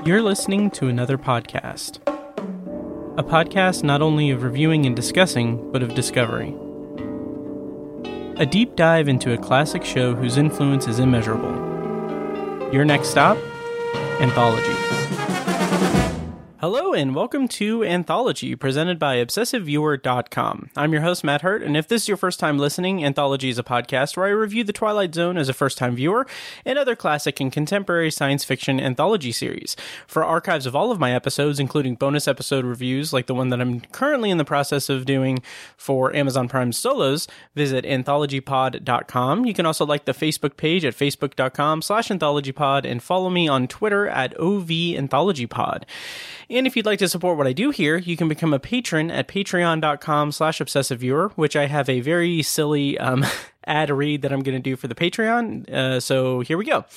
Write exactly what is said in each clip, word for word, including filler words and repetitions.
You're listening to another podcast. A podcast not only of reviewing and discussing, but of discovery. A deep dive into a classic show whose influence is immeasurable. Your next stop? Anthology. Hello and welcome to Anthology, presented by Obsessive Viewer dot com. I'm your host, Matt Hurt, and if this is your first time listening, Anthology is a podcast where I review The Twilight Zone as a first-time viewer and other classic and contemporary science fiction anthology series. For archives of all of my episodes, including bonus episode reviews like the one that I'm currently in the process of doing for Amazon Prime Solos, visit Anthology Pod dot com. You can also like the Facebook page at Facebook dot com slash AnthologyPod and follow me on Twitter at O V Anthology Pod. And if you'd like to support what I do here, you can become a patron at Patreon dot com slash Obsessive Viewer, which I have a very silly um, ad read that I'm going to do for the Patreon. Uh, so here we go.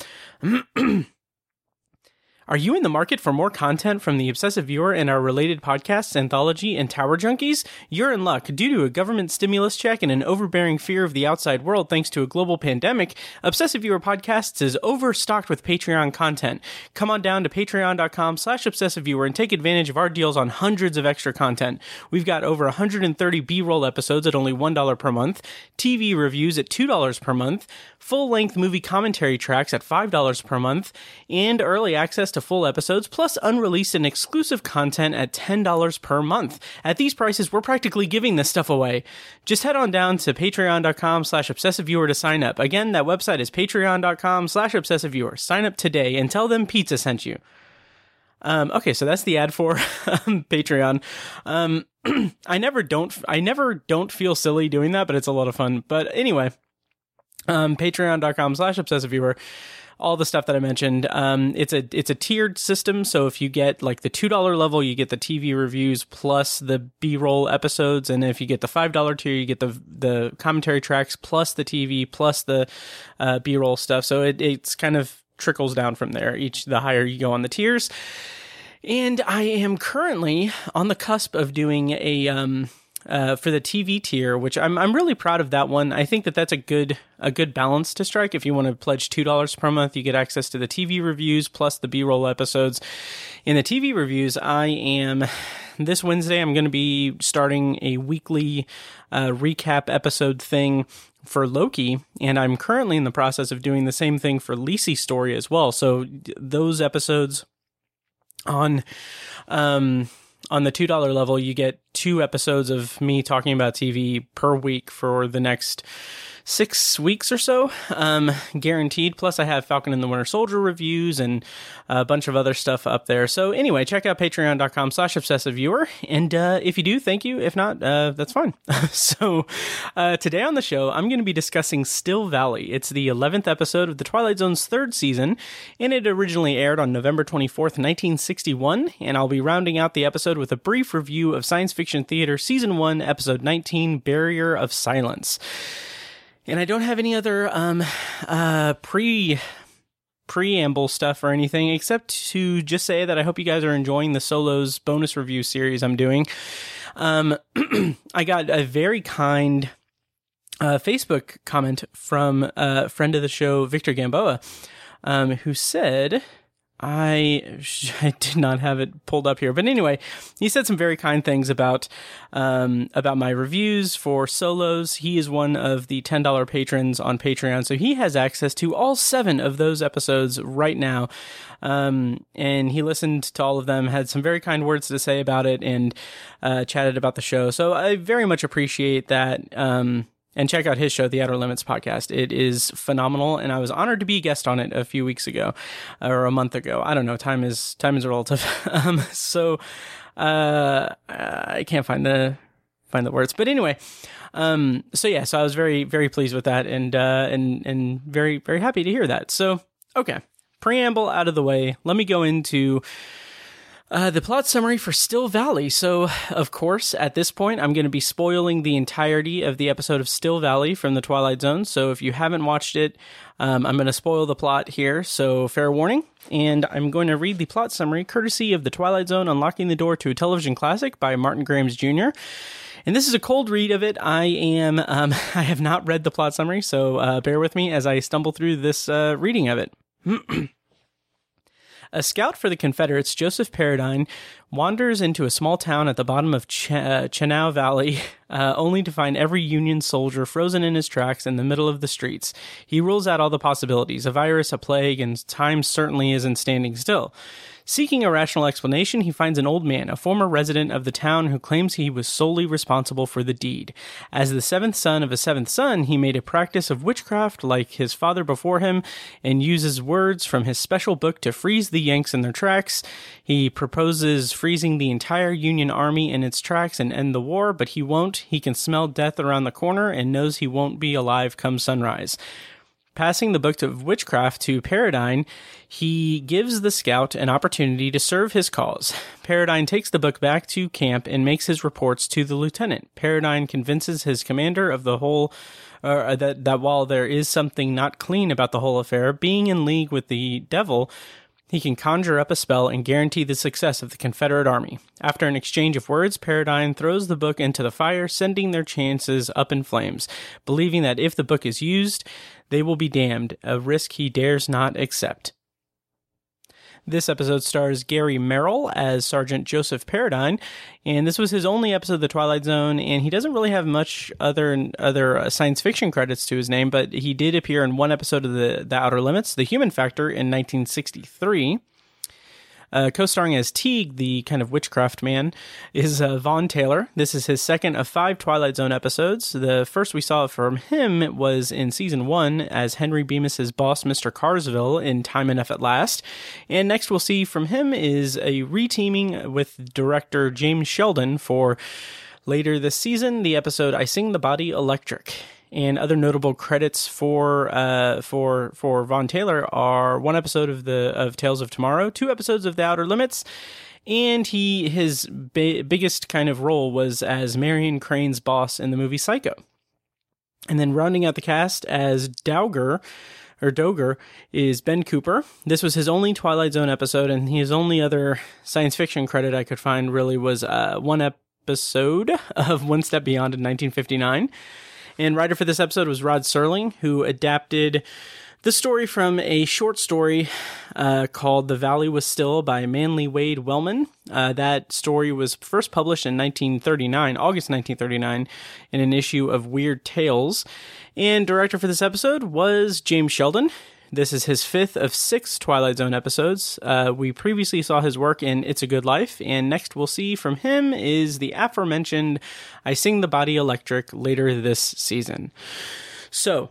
Are you in the market for more content from the Obsessive Viewer and our related podcasts, Anthology and Tower Junkies? You're in luck. Due to a government stimulus check and an overbearing fear of the outside world thanks to a global pandemic, Obsessive Viewer Podcasts is overstocked with Patreon content. Come on down to Patreon dot com slash Obsessive Viewer and take advantage of our deals on hundreds of extra content. We've got over one hundred thirty B-roll episodes at only one dollar per month, T V reviews at two dollars per month, full-length movie commentary tracks at five dollars per month, and early access to full episodes, plus unreleased and exclusive content at ten dollars per month. At these prices, we're practically giving this stuff away. Just head on down to Patreon dot com slash Obsessive Viewer to sign up. Again, that website is Patreon dot com slash Obsessive Viewer. Sign up today and tell them Pizza sent you. Um, okay, so that's the ad for Patreon. Um, I never don't, I never don't feel silly doing that, but it's a lot of fun. But anyway, um, Patreon dot com slash Obsessive Viewer. All the stuff that I mentioned. Um, it's a it's a tiered system, so if you get like the two dollar level, you get the T V reviews plus the B-roll episodes, and if you get the five dollar tier, you get the the commentary tracks plus the T V plus the uh, B-roll stuff. So it it's kind of trickles down from there. Each the higher you go on the tiers. And I am currently on the cusp of doing a um, Uh, for the T V tier, which I'm I'm really proud of that one. I think that that's a good a good balance to strike. If you want to pledge two dollars per month, you get access to the T V reviews plus the B-roll episodes. In the T V reviews, I am this Wednesday. I'm going to be starting a weekly uh, recap episode thing for Loki, and I'm currently in the process of doing the same thing for Lisey's story as well. So those episodes on um. On the two dollar level, you get two episodes of me talking about T V per week for the next six weeks or so, um, guaranteed. Plus, I have Falcon and the Winter Soldier reviews and a bunch of other stuff up there. So anyway, check out Patreon dot com slash Obsessive Viewer. And uh, if you do, thank you. If not, uh, that's fine. so uh, today on the show, I'm going to be discussing Still Valley. It's the eleventh episode of The Twilight Zone's third season, and it originally aired on November twenty-fourth, nineteen sixty-one. And I'll be rounding out the episode with a brief review of Science Fiction Theater Season one, Episode nineteen, Barrier of Silence. And I don't have any other um, uh, pre preamble stuff or anything, except to just say that I hope you guys are enjoying the Solos bonus review series I'm doing. Um, I got a very kind uh, Facebook comment from a friend of the show, Victor Gamboa, um, who said... I, I did not have it pulled up here, but anyway, he said some very kind things about um, about my reviews for Solos. He is one of the ten dollar patrons on Patreon, so he has access to all seven of those episodes right now. Um, and he listened to all of them, had some very kind words to say about it, and uh, chatted about the show. So I very much appreciate that. Um, And check out his show, The Outer Limits Podcast. It is phenomenal, and I was honored to be a guest on it a few weeks ago, or a month ago. I don't know. Time is time is relative. um, so uh, I can't find the find the words, but anyway. Um, so yeah, so I was very very pleased with that, and uh, and and very very happy to hear that. So okay, preamble out of the way. Let me go into Uh, the plot summary for Still Valley. So, of course, at this point, I'm going to be spoiling the entirety of the episode of Still Valley from The Twilight Zone. So if you haven't watched it, um, I'm going to spoil the plot here. So fair warning. And I'm going to read the plot summary courtesy of The Twilight Zone Unlocking the Door to a Television Classic by Martin Grahams Junior And this is a cold read of it. I am, um, I have not read the plot summary, so uh, bear with me as I stumble through this uh, reading of it. A scout for the Confederates, Joseph Paradine wanders into a small town at the bottom of Ch- uh, Chenal Valley, uh, only to find every Union soldier frozen in his tracks in the middle of the streets. He rules out all the possibilities, a virus, a plague, and time certainly isn't standing still. Seeking a rational explanation, he finds an old man, a former resident of the town who claims he was solely responsible for the deed. As the seventh son of a seventh son, he made a practice of witchcraft like his father before him and uses words from his special book to freeze the Yanks in their tracks. He proposes freezing the entire Union army in its tracks and end the war, but he won't. He can smell death around the corner and knows he won't be alive come sunrise. Passing the book of witchcraft to Paradine, he gives the scout an opportunity to serve his cause. Paradine takes the book back to camp and makes his reports to the lieutenant. Paradine convinces his commander of the whole, uh, that, that while there is something not clean about the whole affair, being in league with the devil, he can conjure up a spell and guarantee the success of the Confederate army. After an exchange of words, Paradine throws the book into the fire, sending their chances up in flames, believing that if the book is used, they will be damned, a risk he dares not accept. This episode stars Gary Merrill as Sergeant Joseph Paradine, and this was his only episode of The Twilight Zone, and he doesn't really have much other other uh, science fiction credits to his name, but he did appear in one episode of The, the Outer Limits, The Human Factor, in nineteen sixty-three. Uh, co-starring as Teague, the kind of witchcraft man, is uh, Vaughn Taylor. This is his second of five Twilight Zone episodes. The first we saw from him was in season one as Henry Bemis's boss, Mister Carsville, in Time Enough at Last. And next we'll see from him is a reteaming with director James Sheldon for later this season, the episode I Sing the Body Electric. And other notable credits for uh, for for Vaughn Taylor are one episode of the of Tales of Tomorrow, two episodes of The Outer Limits, and he his ba- biggest kind of role was as Marion Crane's boss in the movie Psycho. And then rounding out the cast as Dowger or Doger is Ben Cooper. This was his only Twilight Zone episode, and his only other science fiction credit I could find really was uh, one episode of One Step Beyond in nineteen fifty-nine. And writer for this episode was Rod Serling, who adapted the story from a short story uh, called The Valley Was Still by Manly Wade Wellman. Uh, that story was first published in nineteen thirty-nine, August nineteen thirty-nine, in an issue of Weird Tales. And director for this episode was James Sheldon. This is his fifth of six Twilight Zone episodes. Uh, we previously saw his work in It's a Good Life, and next we'll see from him is the aforementioned I Sing the Body Electric later this season. So,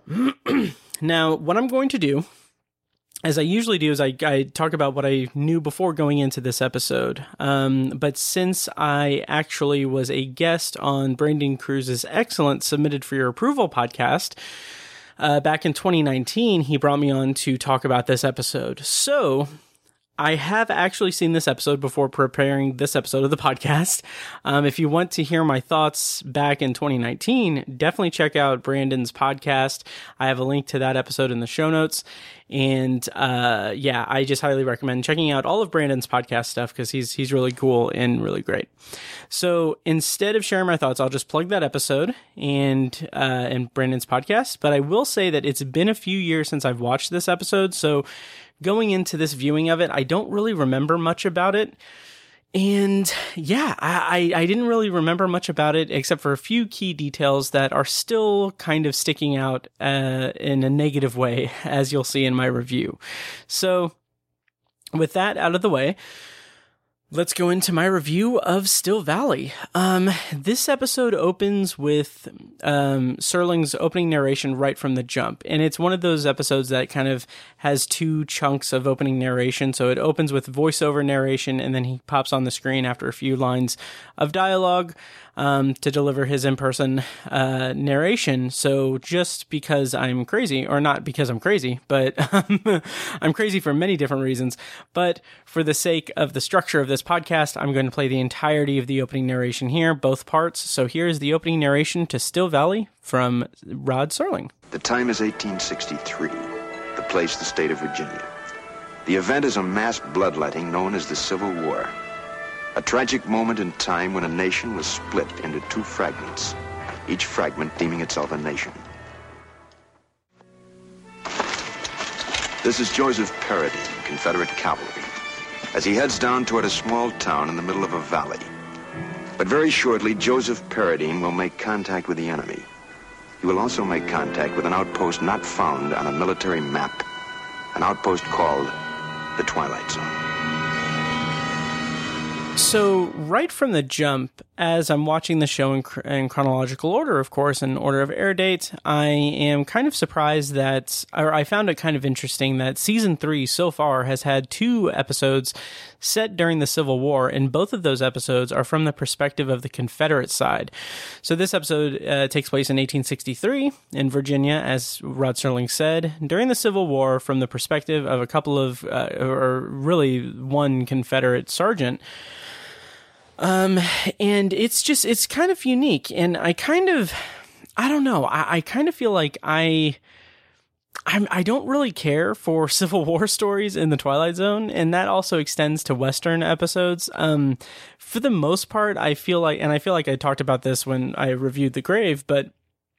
now what I'm going to do, as I usually do, is I, I talk about what I knew before going into this episode. Um, but since I actually was a guest on Brandon Cruz's excellent Submitted for Your Approval podcast, Uh, back in twenty nineteen, he brought me on to talk about this episode. So I have actually seen this episode before preparing this episode of the podcast. Um, if you want to hear my thoughts back in twenty nineteen, definitely check out Brandon's podcast. I have a link to that episode in the show notes. And uh, yeah, I just highly recommend checking out all of Brandon's podcast stuff because he's he's really cool and really great. So instead of sharing my thoughts, I'll just plug that episode and uh, and Brandon's podcast. But I will say that it's been a few years since I've watched this episode, so going into this viewing of it, I don't really remember much about it. And yeah, I, I didn't really remember much about it except for a few key details that are still kind of sticking out uh, in a negative way, as you'll see in my review. So with that out of the way, let's go into my review of Still Valley. Um, this episode opens with um, Serling's opening narration right from the jump. And it's one of those episodes that kind of has two chunks of opening narration. So it opens with voiceover narration, and then he pops on the screen after a few lines of dialogue um, to deliver his in-person uh, narration. So just because I'm crazy, or not because I'm crazy, but um, I'm crazy for many different reasons. But for the sake of the structure of this podcast, I'm going to play the entirety of the opening narration here, both parts. So here is the opening narration to Still Valley from Rod Serling. The time is eighteen sixty-three, the place the state of Virginia. The event is a mass bloodletting known as the Civil War. A tragic moment in time when a nation was split into two fragments, each fragment deeming itself a nation. This is Joseph Paradine, Confederate cavalry. as he heads down toward a small town in the middle of a valley. But very shortly, Joseph Paradine will make contact with the enemy. He will also make contact with an outpost not found on a military map, an outpost called the Twilight Zone. So right from the jump, as I'm watching the show in, cr- in chronological order, of course, in order of air date, I am kind of surprised that, or I found it kind of interesting that season three so far has had two episodes set during the Civil War, and both of those episodes are from the perspective of the Confederate side. So this episode uh, takes place in eighteen sixty-three in Virginia, as Rod Serling said, during the Civil War from the perspective of a couple of, uh, or really one Confederate sergeant. Um, and it's just, it's kind of unique. And I kind of, I don't know, I, I kind of feel like I, I'm, I don't really care for Civil War stories in the Twilight Zone. And that also extends to Western episodes. Um, for the most part, I feel like, and I feel like I talked about this when I reviewed The Grave, but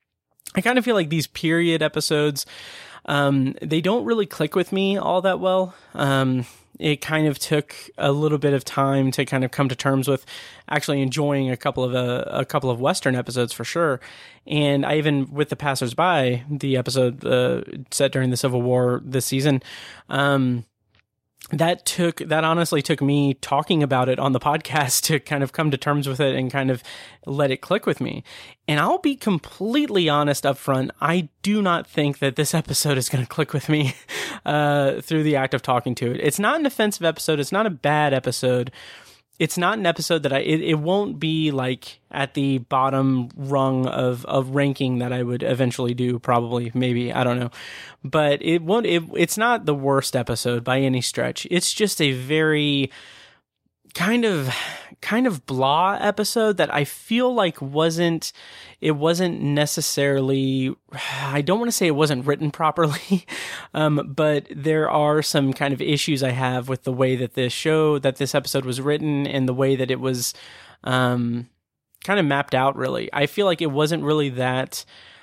I kind of feel like these period episodes, um, they don't really click with me all that well. Um, It kind of took a little bit of time to kind of come to terms with actually enjoying a couple of uh, a couple of Western episodes for sure. And I even, with The Passersby, the episode uh, set during the Civil War this season, um, that took that honestly took me talking about it on the podcast to kind of come to terms with it and kind of let it click with me. And I'll be completely honest up front, I do not think that this episode is going to click with me uh, through the act of talking to it. It's not an offensive episode. It's not a bad episode. It's not an episode that I, it, it won't be like at the bottom rung of, of ranking that I would eventually do, probably, maybe, I don't know. But it won't, it, it's not the worst episode by any stretch. It's just a very kind of, kind of blah episode that I feel like wasn't, it wasn't necessarily, I don't want to say it wasn't written properly, um, but there are some kind of issues I have with the way that this show, that this episode was written and the way that it was um, kind of mapped out, really. I feel like it wasn't really that,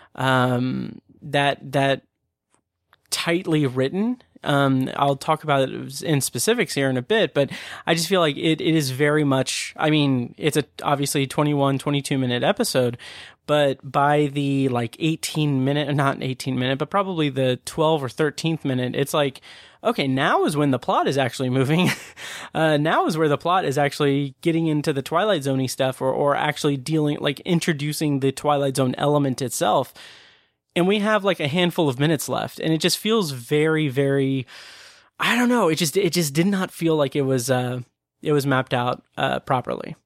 um, that, that tightly written. Um, I'll talk about it in specifics here in a bit, but I just feel like it, it is very much, I mean, it's a obviously twenty-one, twenty-two minute episode, but by the like eighteen minute, not eighteen minute, but probably the twelve or thirteenth minute, it's like, okay, now is when the plot is actually moving. uh, now is where the plot is actually getting into the Twilight Zone-y stuff or, or actually dealing, like introducing the Twilight Zone element itself. And we have like a handful of minutes left, and it just feels very, very, I don't know. It just, it just did not feel like it was, uh, it was mapped out, uh, properly.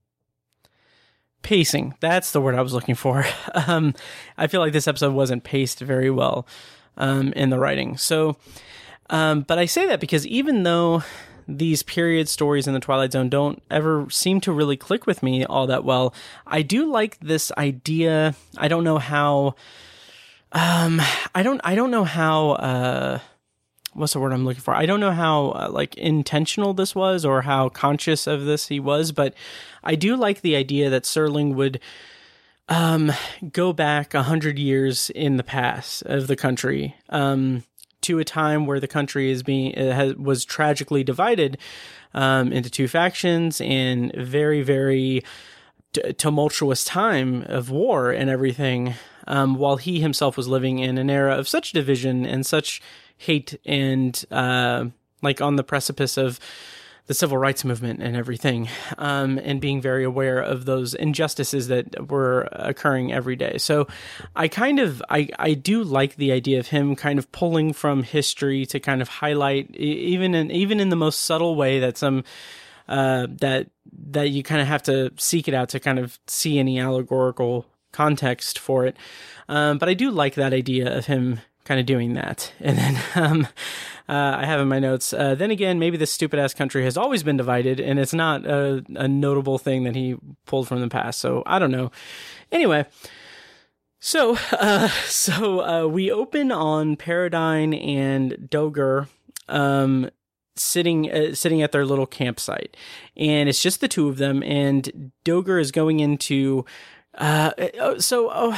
Pacing. That's the word I was looking for. um, I feel like this episode wasn't paced very well, um, in the writing. So, um, but I say that because even though these period stories in the Twilight Zone don't ever seem to really click with me all that well, I do like this idea. I don't know how, Um, I don't, I don't know how, uh, what's the word I'm looking for? I don't know how, uh, like, intentional this was or how conscious of this he was, but I do like the idea that Serling would, um, go back a hundred years in the past of the country, um, to a time where the country is being, uh, has, was tragically divided, um, into two factions and very, very t- tumultuous time of war and everything. Um, while he himself was living in an era of such division and such hate and, uh, like on the precipice of the civil rights movement and everything, um, and being very aware of those injustices that were occurring every day. So I kind of, I, I do like the idea of him kind of pulling from history to kind of highlight, even in, even in the most subtle way that some, uh, that, that you kind of have to seek it out to kind of see any allegorical context for it. Um, but I do like that idea of him kind of doing that. And then um, uh, I have in my notes, uh, then again, maybe this stupid ass country has always been divided and it's not a, a notable thing that he pulled from the past. So I don't know. Anyway, so uh, so uh, we open on Paradine and Doger um, sitting uh, sitting at their little campsite. And it's just the two of them. And Doger is going into Uh, so, oh,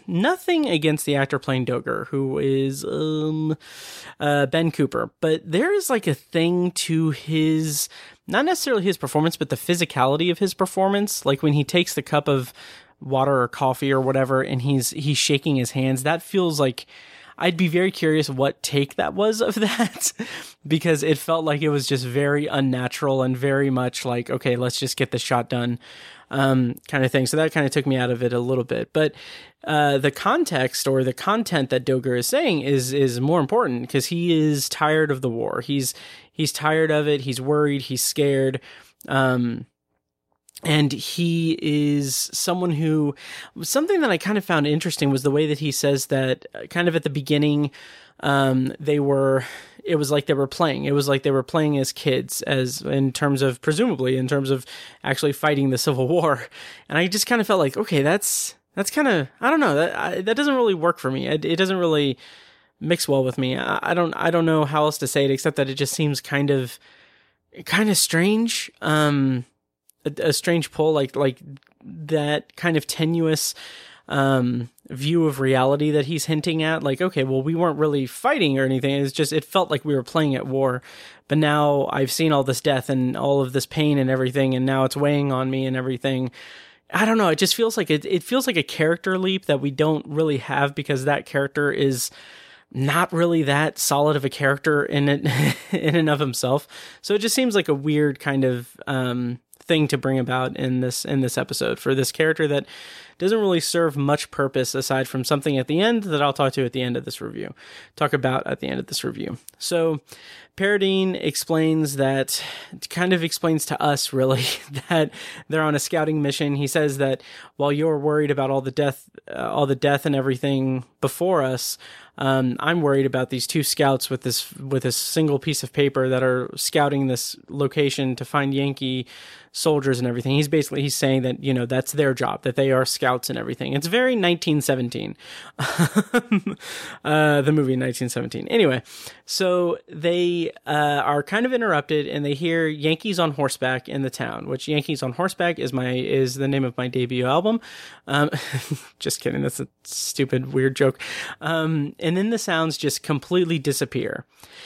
nothing against the actor playing Doger, who is um, uh, Ben Cooper, but there is like a thing to his, not necessarily his performance, but the physicality of his performance. Like when he takes the cup of water or coffee or whatever, and he's he's shaking his hands. That feels like, I'd be very curious what take that was of that, because it felt like it was just very unnatural and very much like, okay, let's just get the shot done, um, kind of thing. So that kind of took me out of it a little bit. But uh, the context or the content that Doger is saying is is more important, because he is tired of the war. He's he's tired of it. He's worried. He's scared. Um, And he is someone who, something that I kind of found interesting was the way that he says that kind of at the beginning, um, they were, it was like they were playing. It was like they were playing as kids, as in terms of, presumably in terms of actually fighting the Civil War. And I just kind of felt like, okay, that's, that's kind of, I don't know, that, I, that doesn't really work for me. It, it doesn't really mix well with me. I, I don't, I don't know how else to say it, except that it just seems kind of, kind of strange. Um, A, a strange pull, like like that kind of tenuous um, view of reality that he's hinting at. Like, okay, well, we weren't really fighting or anything. It's just, it felt like we were playing at war. But now I've seen all this death and all of this pain and everything, and now it's weighing on me and everything. I don't know. It just feels like it. It feels like a character leap that we don't really have, because that character is not really that solid of a character in it in and of himself. So it just seems like a weird kind of um, thing to bring about in this in this episode for this character that doesn't really serve much purpose aside from something at the end that I'll talk to at the end of this review. Talk about at the end of this review. So Paradine explains that, kind of explains to us really, that they're on a scouting mission. He says that while you're worried about all the death, uh, all the death and everything before us, um, I'm worried about these two scouts with this with this single piece of paper that are scouting this location to find Yankee soldiers and everything. He's basically he's saying that, you know, that's their job, that they are scouts and everything. It's very nineteen seventeen, uh, the movie nineteen seventeen. Anyway, so they uh, are kind of interrupted, and they hear Yankees on Horseback in the town, which Yankees on Horseback is my is the name of my debut album. Um, just kidding. That's a stupid, weird joke. Um, and then the sounds just completely disappear.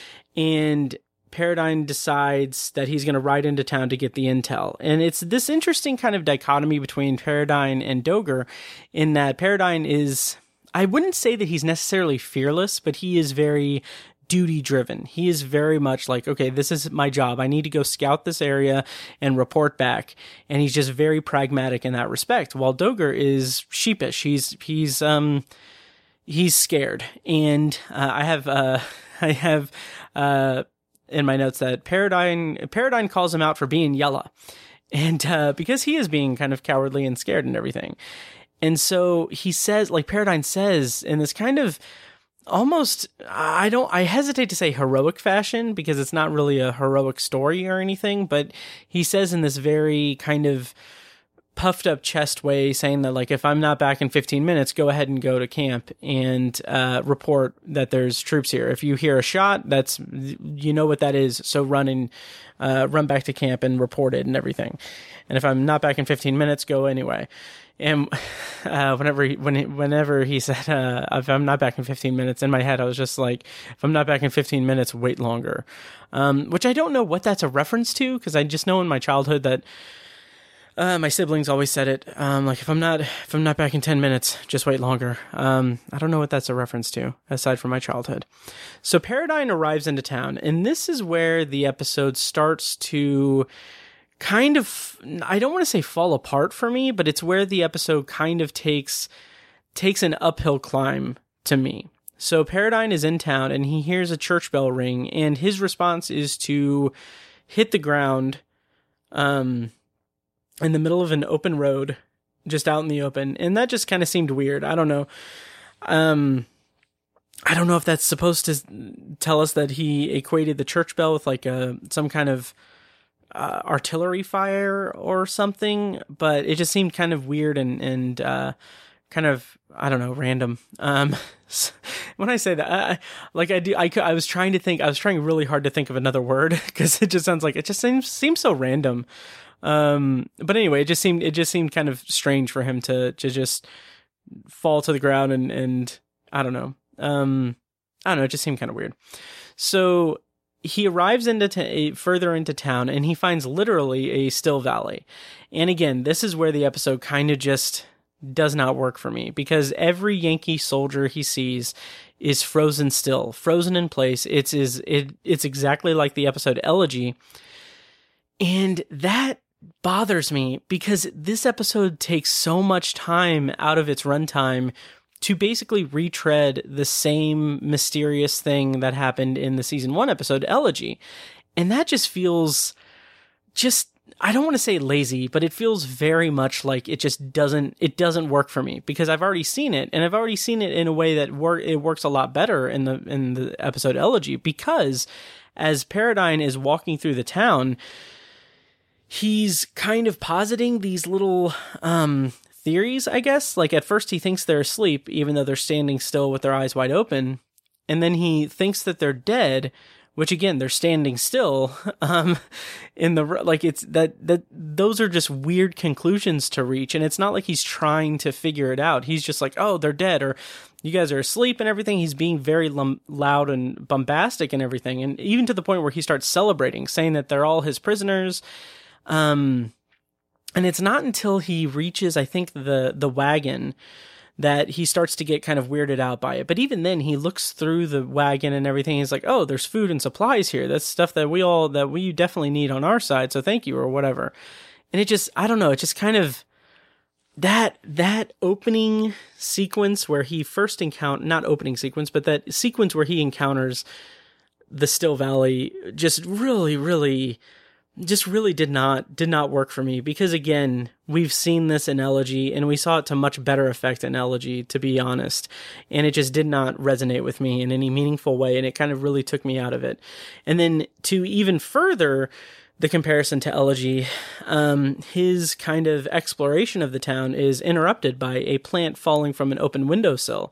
And Paradine decides that he's going to ride into town to get the intel. And it's this interesting kind of dichotomy between Paradine and Doger, in that Paradine is, I wouldn't say that he's necessarily fearless, but he is very duty driven. He is very much like, okay, this is my job. I need to go scout this area and report back. And he's just very pragmatic in that respect. While Doger is sheepish. He's, he's, um, he's scared. And, uh, I have, uh, I have, uh, in my notes that Paradine, Paradine calls him out for being yella. And, uh, because he is being kind of cowardly and scared and everything. And so he says, like Paradine says in this kind of almost, I don't, I hesitate to say heroic fashion, because it's not really a heroic story or anything, but he says in this very kind of puffed up chest way, saying that, like, if I'm not back in fifteen minutes, go ahead and go to camp and uh, report that there's troops here. If you hear a shot, that's, you know what that is. So run and uh, run back to camp and report it and everything. And if I'm not back in fifteen minutes, go anyway. And uh, whenever he, when he, whenever he said, uh, if I'm not back in fifteen minutes, in my head, I was just like, if I'm not back in fifteen minutes, wait longer. Um, which I don't know what that's a reference to, because I just know in my childhood that Uh, my siblings always said it, um, like, if I'm not, if I'm not back in ten minutes, just wait longer. Um, I don't know what that's a reference to, aside from my childhood. So Paradine arrives into town, and this is where the episode starts to kind of, I don't want to say fall apart for me, but it's where the episode kind of takes, takes an uphill climb to me. So Paradine is in town, and he hears a church bell ring, and his response is to hit the ground, um, in the middle of an open road, just out in the open. And that just kind of seemed weird. I don't know. Um, I don't know if that's supposed to tell us that he equated the church bell with like a, some kind of uh, artillery fire or something, but it just seemed kind of weird and, and, uh, kind of, I don't know, random. Um, when I say that, I, like I do, I, I was trying to think, I was trying really hard to think of another word, because it just sounds like, it just seems, seems so random. Um, but anyway, it just seemed, it just seemed kind of strange for him to, to just fall to the ground and, and I don't know. Um, I don't know. It just seemed kind of weird. So he arrives into t- further into town and he finds literally a still valley. And again, this is where the episode kind of just does not work for me, because every Yankee soldier he sees is frozen still, frozen in place. It's is it it's exactly like the episode Elegy. And that bothers me because this episode takes so much time out of its runtime to basically retread the same mysterious thing that happened in the season one episode Elegy. And that just feels just, I don't want to say lazy, but it feels very much like it just doesn't, it doesn't work for me, because I've already seen it, and I've already seen it in a way that wor- it works a lot better in the, in the episode Elegy, because as Paradine is walking through the town, he's kind of positing these little, um, theories, I guess. Like at first he thinks they're asleep, even though they're standing still with their eyes wide open. And then he thinks that they're dead, which again, they're standing still. Um, in the, like it's that, that those are just weird conclusions to reach. And it's not like he's trying to figure it out. He's just like, oh, they're dead, or you guys are asleep and everything. He's being very lum- loud and bombastic and everything. And even to the point where he starts celebrating, saying that they're all his prisoners. Um, And it's not until he reaches, I think, the the wagon that he starts to get kind of weirded out by it. But even then, he looks through the wagon and everything. He's like, oh, there's food and supplies here. That's stuff that we all, that we definitely need on our side. So thank you, or whatever. And it just, I don't know, it just kind of, that, that opening sequence where he first encounter, not opening sequence, but that sequence where he encounters the Still Valley just really, really... just really did not did not work for me, because again, we've seen this in Elegy and we saw it to much better effect in Elegy, to be honest, and it just did not resonate with me in any meaningful way, and it kind of really took me out of it. And then to even further the comparison to Elegy, um, his kind of exploration of the town is interrupted by a plant falling from an open windowsill,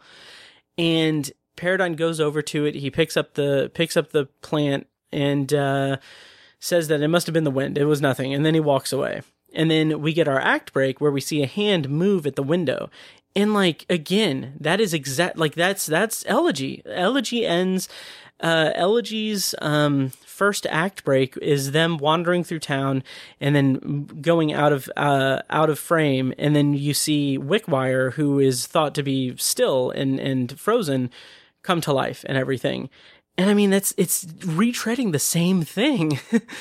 and Paradine goes over to it. He picks up the picks up the plant and uh says that it must have been the wind. It was nothing. And then he walks away. And then we get our act break where we see a hand move at the window. And like, again, that is exact, like that's, that's Elegy. Elegy ends, uh, Elegy's, um, first act break is them wandering through town and then going out of, uh, out of frame. And then you see Wickwire, who is thought to be still and, and frozen, come to life and everything. And I mean, that's, it's retreading the same thing.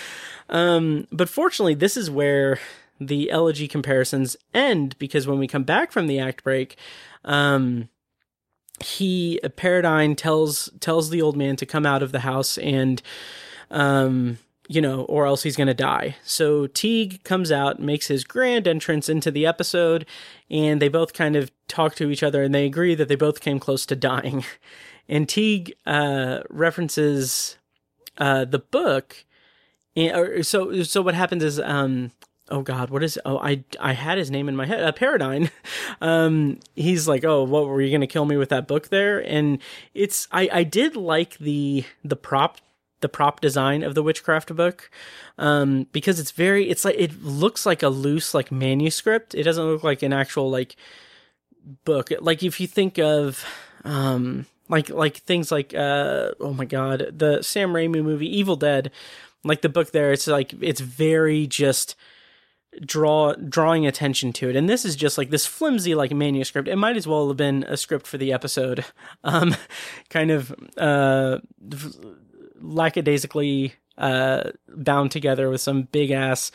um, but fortunately, this is where the Elegy comparisons end, because when we come back from the act break, um, he, Paradine tells, tells the old man to come out of the house and, um, you know, or else he's going to die. So Teague comes out, makes his grand entrance into the episode, and they both kind of talk to each other and they agree that they both came close to dying. And Teague uh, references uh, the book. And, or, so so what happens is, um, oh God, what is, oh, I I had his name in my head, uh, Paradine. um, he's like, oh, what, were you going to kill me with that book there? And it's, I, I did like the the prop, the prop design of the Witchcraft book, um, because it's very, it's like, it looks like a loose, like, manuscript. It doesn't look like an actual, like, book. Like, if you think of, um... Like, like things like, uh, oh my God, the Sam Raimi movie, Evil Dead, like the book there, it's like, it's very just draw, drawing attention to it. And this is just like this flimsy, like manuscript. It might as well have been a script for the episode. Um, kind of, uh, lackadaisically, uh, bound together with some big ass,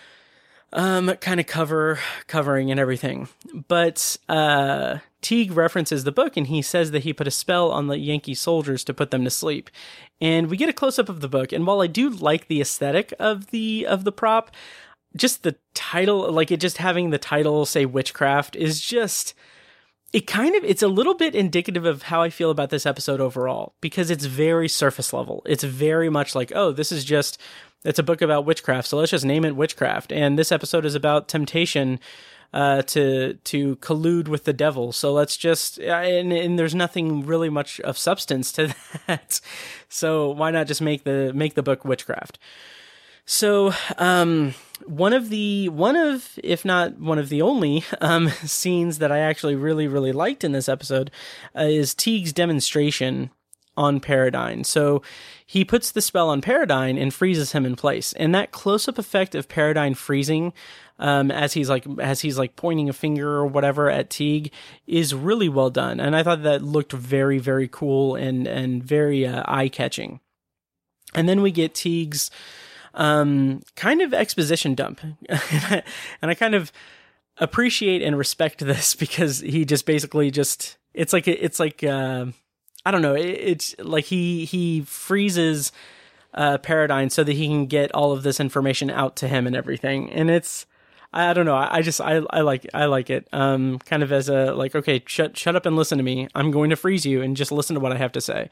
um, kind of cover, covering and everything. But, uh, Teague references the book and he says that he put a spell on the Yankee soldiers to put them to sleep. And we get a close up of the book. And while I do like the aesthetic of the, of the prop, just the title, like it just having the title say Witchcraft is just, it kind of, it's a little bit indicative of how I feel about this episode overall, because it's very surface level. It's very much like, oh, this is just, it's a book about witchcraft, so let's just name it Witchcraft. And this episode is about temptation, uh, to, to collude with the devil. So let's just, and, and there's nothing really much of substance to that. So why not just make the, make the book Witchcraft? So, um, one of the, one of, if not one of the only, um, scenes that I actually really, really liked in this episode uh, is Teague's demonstration on Paradyne. So he puts the spell on Paradyne and freezes him in place. And that close-up effect of Paradyne freezing, um, as he's like, as he's like pointing a finger or whatever at Teague is really well done. And I thought that looked very, very cool and, and very uh, eye-catching. And then we get Teague's um, kind of exposition dump. and, I, and I kind of appreciate and respect this because he just basically just, it's like, it's like, uh, I don't know, it, it's like he, he freezes uh, Paradyne so that he can get all of this information out to him and everything. And it's, I don't know, I, I just, I, I like, I like it. Um, kind of as a, like, okay, shut, shut up and listen to me. I'm going to freeze you and just listen to what I have to say.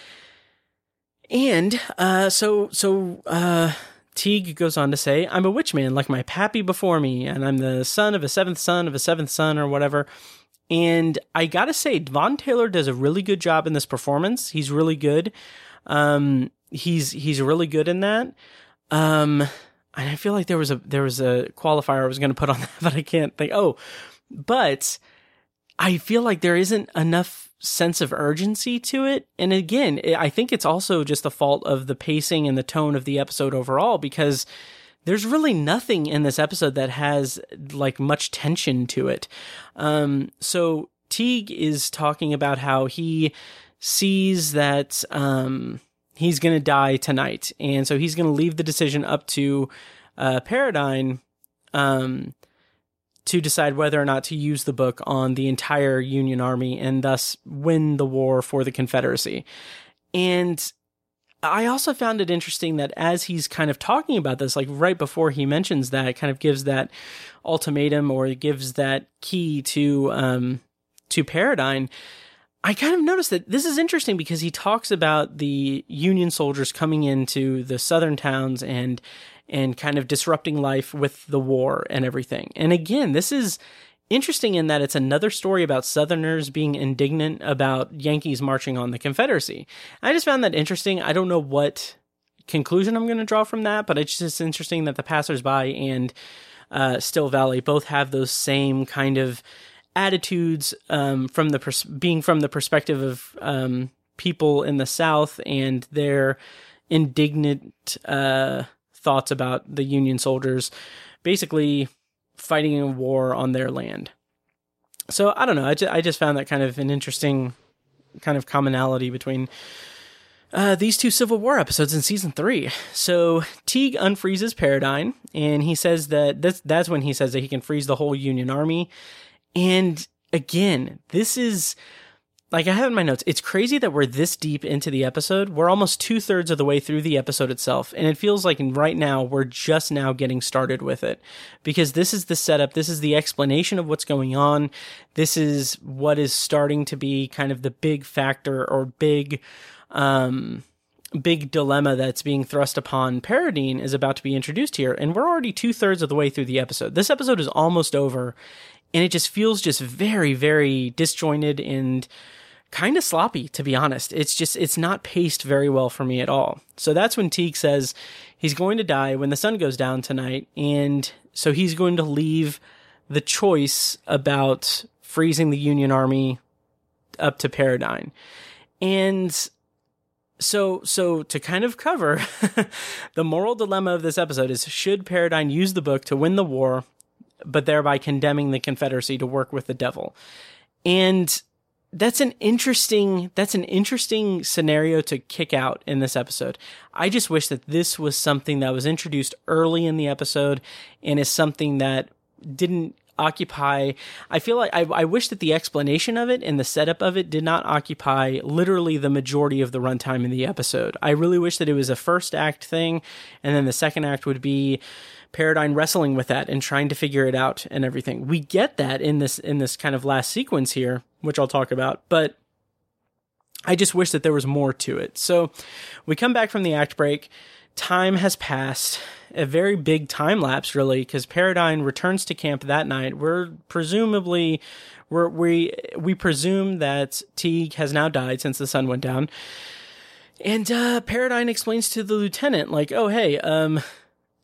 And, uh, so, so, uh, Teague goes on to say, I'm a witch man like my pappy before me, and I'm the son of a seventh son of a seventh son or whatever. And I gotta say, Von Taylor does a really good job in this performance. He's really good. Um, he's, he's really good in that. Um, and I feel like there was a, there was a qualifier I was going to put on that, but I can't think. Oh, but I feel like there isn't enough sense of urgency to it. And again, I think it's also just the fault of the pacing and the tone of the episode overall, because there's really nothing in this episode that has like much tension to it. Um, so Teague is talking about how he sees that, um, he's going to die tonight. And so he's going to leave the decision up to, uh, Paradyne, um, to decide whether or not to use the book on the entire Union Army and thus win the war for the Confederacy. And I also found it interesting that as he's kind of talking about this, like right before he mentions that, it kind of gives that ultimatum or gives that key to, um, to Paradyne. I kind of noticed that this is interesting because he talks about the Union soldiers coming into the southern towns and and kind of disrupting life with the war and everything. And again, this is interesting in that it's another story about Southerners being indignant about Yankees marching on the Confederacy. I just found that interesting. I don't know what conclusion I'm going to draw from that, but it's just interesting that the passersby and uh, Still Valley both have those same kind of attitudes um, from the pers- being from the perspective of um, people in the South and their indignant uh thoughts about the Union soldiers basically fighting a war on their land. So I don't know. I just, I just found that kind of an interesting kind of commonality between uh, these two Civil War episodes in season three. So Teague unfreezes Paradyne, and he says that that's, that's when he says that he can freeze the whole Union Army. And again, this is, like I have in my notes, it's crazy that we're this deep into the episode. We're almost two thirds of the way through the episode itself. And it feels like right now we're just now getting started with it, because this is the setup. This is the explanation of what's going on. This is what is starting to be kind of the big factor or big, um, big dilemma that's being thrust upon Paradyne is about to be introduced here. And we're already two thirds of the way through the episode. This episode is almost over, and it just feels just very, very disjointed and kind of sloppy, to be honest. It's just, it's not paced very well for me at all. So that's when Teague says he's going to die when the sun goes down tonight. And so he's going to leave the choice about freezing the Union Army up to Paradyne. And so, so to kind of cover the moral dilemma of this episode is, should Paradyne use the book to win the war, but thereby condemning the Confederacy to work with the devil? And That's an interesting, that's an interesting scenario to kick out in this episode. I just wish that this was something that was introduced early in the episode and is something that didn't occupy, I feel like I, I wish that the explanation of it and the setup of it did not occupy literally the majority of the runtime in the episode. I really wish that it was a first act thing, and then the second act would be Paradyne wrestling with that and trying to figure it out and everything. We get that in this in this kind of last sequence here, which I'll talk about, but I just wish that there was more to it. So we come back from the act break. Time has passed, a very big time lapse, really, because Paradyne returns to camp that night. We're presumably, we're, we we presume that Teague has now died since the sun went down. And uh, Paradyne explains to the lieutenant, like, oh, hey, um...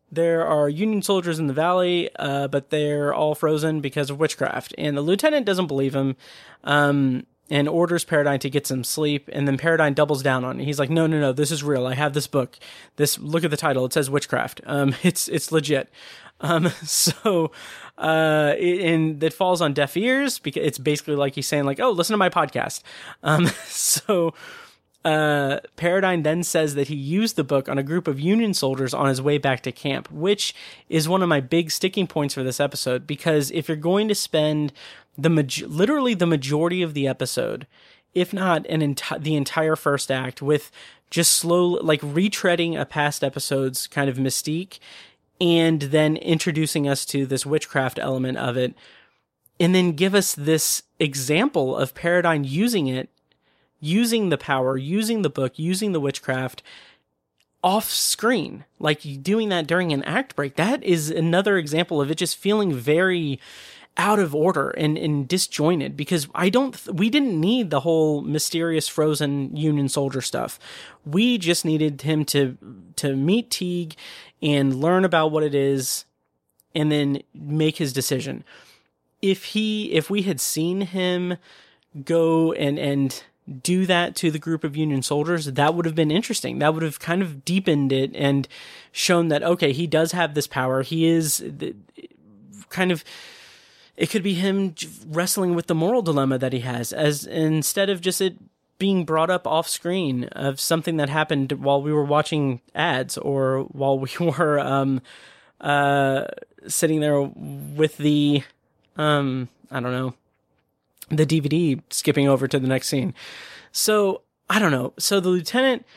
there are Union soldiers in the valley, uh, but they're all frozen because of witchcraft. And the lieutenant doesn't believe him, um, and orders Paradyne to get some sleep. And then Paradyne doubles down on it. He's like, no, no, no, this is real. I have this book. This, look at the title. It says witchcraft. Um, it's, it's legit. Um, so, uh, it, and that falls on deaf ears because it's basically like he's saying like, oh, listen to my podcast. Um, so, Uh, Paradyne then says that he used the book on a group of Union soldiers on his way back to camp, which is one of my big sticking points for this episode, because if you're going to spend the ma- literally the majority of the episode, if not an enti- the entire first act, with just slow, like retreading a past episode's kind of mystique, and then introducing us to this witchcraft element of it, and then give us this example of Paradyne using it, using the power, using the book, using the witchcraft off screen, like doing that during an act break. That is another example of it just feeling very out of order and, and disjointed, because I don't, th- we didn't need the whole mysterious frozen Union soldier stuff. We just needed him to, to meet Teague and learn about what it is and then make his decision. If he, if we had seen him go and, and, do that to the group of Union soldiers, that would have been interesting. That would have kind of deepened it and shown that, okay, he does have this power. He is the, kind of, it could be him wrestling with the moral dilemma that he has, as instead of just it being brought up off screen of something that happened while we were watching ads or while we were, um, uh, sitting there with the, um, I don't know, the D V D skipping over to the next scene. So, I don't know. So the lieutenant,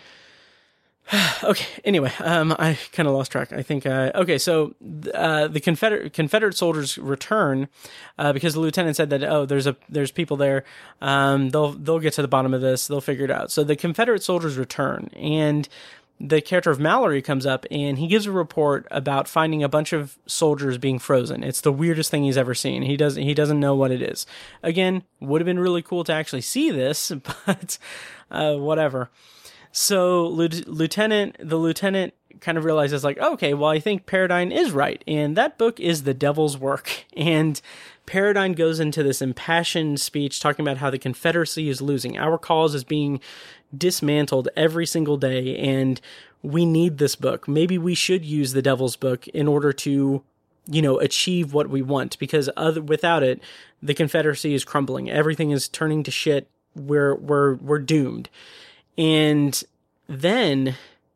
okay, anyway, um, I kind of lost track. I think, uh, okay, so, uh, the Confederate, Confederate soldiers return, uh, because the lieutenant said that, oh, there's a, there's people there. Um, they'll, they'll get to the bottom of this. They'll figure it out. So the Confederate soldiers return, and the character of Mallory comes up and he gives a report about finding a bunch of soldiers being frozen. It's the weirdest thing he's ever seen. He doesn't, he doesn't know what it is. Again, would have been really cool to actually see this, but, uh, whatever. So lieutenant, the lieutenant kind of realizes like, okay, well, I think Paradyne is right. And that book is the devil's work. And Paradyne goes into this impassioned speech talking about how the Confederacy is losing. Our cause is being dismantled every single day, and we need this book. Maybe we should use the devil's book in order to, you know, achieve what we want, because other, without it, the Confederacy is crumbling. Everything is turning to shit. We're, we're, we're doomed. And then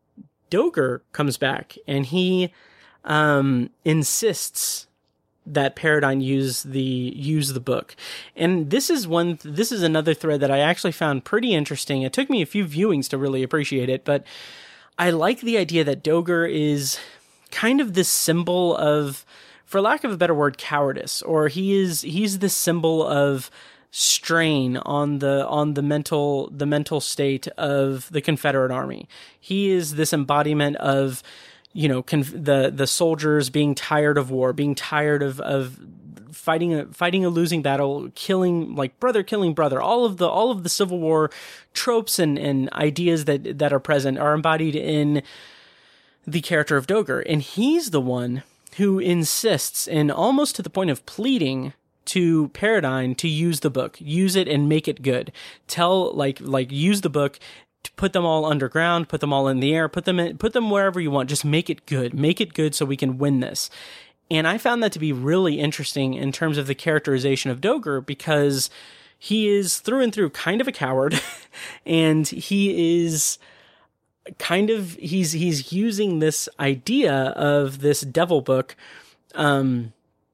Doger comes back and he, um, insists that Paradyne use the use the book. And this is one this is another thread that I actually found pretty interesting. It took me a few viewings to really appreciate it, but I like the idea that Doger is kind of this symbol of, for lack of a better word, cowardice, or he is he's the symbol of strain on the on the mental the mental state of the Confederate Army. He is this embodiment of, you know, conf- the the soldiers being tired of war, being tired of of fighting a fighting a losing battle, killing like brother killing brother. All of the all of the Civil War tropes and and ideas that that are present are embodied in the character of Doger, and he's the one who insists, and almost to the point of pleading, to Paradyne to use the book, use it and make it good. Tell like like use the book. To put them all underground, put them all in the air, put them in, put them wherever you want. Just make it good. Make it good so we can win this. And I found that to be really interesting in terms of the characterization of Doger, because he is through and through kind of a coward, and he is kind of he's he's using this idea of this devil book um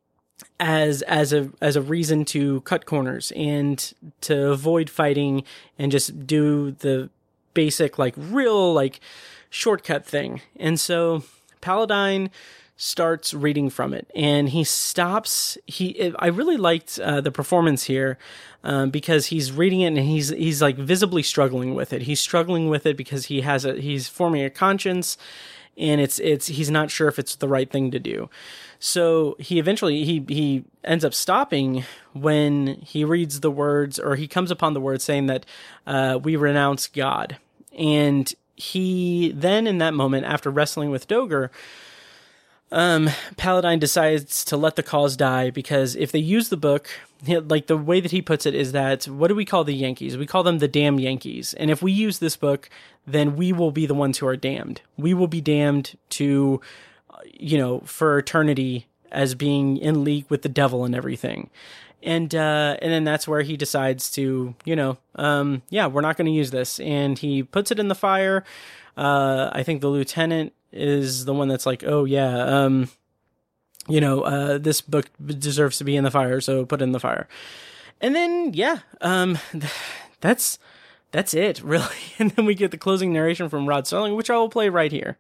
as as a as a reason to cut corners and to avoid fighting and just do the basic, like, real, like, shortcut thing. And so Paladine starts reading from it, and he stops. He, I really liked uh, the performance here um, because he's reading it and he's he's like visibly struggling with it. He's struggling with it because he has a he's forming a conscience, and it's it's he's not sure if it's the right thing to do. So he eventually he he ends up stopping when he reads the words, or he comes upon the words saying that uh, we renounce God. And he then, in that moment, after wrestling with Doger, um, Paladine decides to let the cause die because if they use the book, like the way that he puts it is that, what do we call the Yankees? We call them the damn Yankees. And if we use this book, then we will be the ones who are damned. We will be damned to, you know, for eternity as being in league with the devil and everything. And, uh, and then that's where he decides to, you know, um, yeah, we're not going to use this. And he puts it in the fire. Uh, I think the lieutenant is the one that's like, oh yeah, um, you know, uh, this book deserves to be in the fire, so put it in the fire. And then, yeah, um, that's, that's it, really. And then we get the closing narration from Rod Serling, which I will play right here.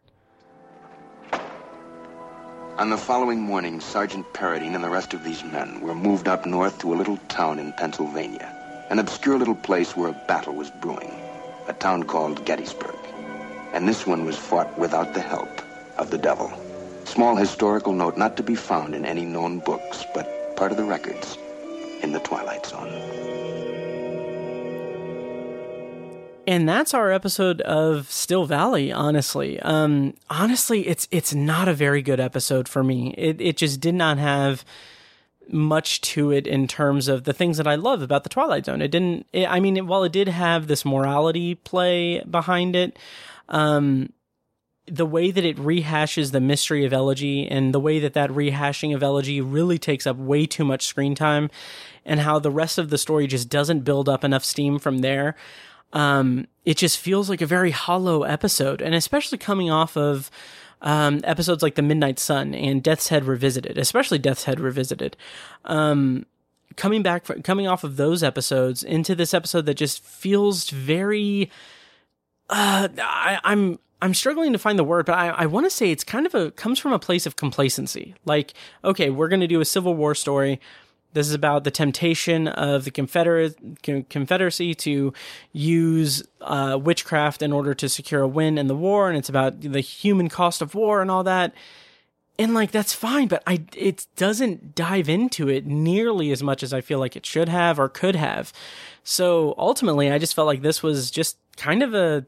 On the following morning, Sergeant Paradine and the rest of these men were moved up north to a little town in Pennsylvania, an obscure little place where a battle was brewing, a town called Gettysburg. And this one was fought without the help of the devil. Small historical note not to be found in any known books, but part of the records in the Twilight Zone. And that's our episode of Still Valley, honestly. Um, honestly, it's it's not a very good episode for me. It it just did not have much to it in terms of the things that I love about the Twilight Zone. It didn't, it, I mean, while it did have this morality play behind it, um, the way that it rehashes the mystery of Elegy and the way that that rehashing of Elegy really takes up way too much screen time, and how the rest of the story just doesn't build up enough steam from there. Um, it just feels like a very hollow episode, and especially coming off of um, episodes like The Midnight Sun and Death's Head Revisited, especially Death's Head Revisited. Um, coming back, from, coming off of those episodes into this episode that just feels very, uh, I, I'm, I'm struggling to find the word, but I, I want to say it's kind of a, comes from a place of complacency. Like, okay, we're going to do a Civil War story. This is about the temptation of the Confederate Confederacy to use uh, witchcraft in order to secure a win in the war, and it's about the human cost of war and all that. And like, that's fine, but I it doesn't dive into it nearly as much as I feel like it should have or could have. So ultimately, I just felt like this was just kind of a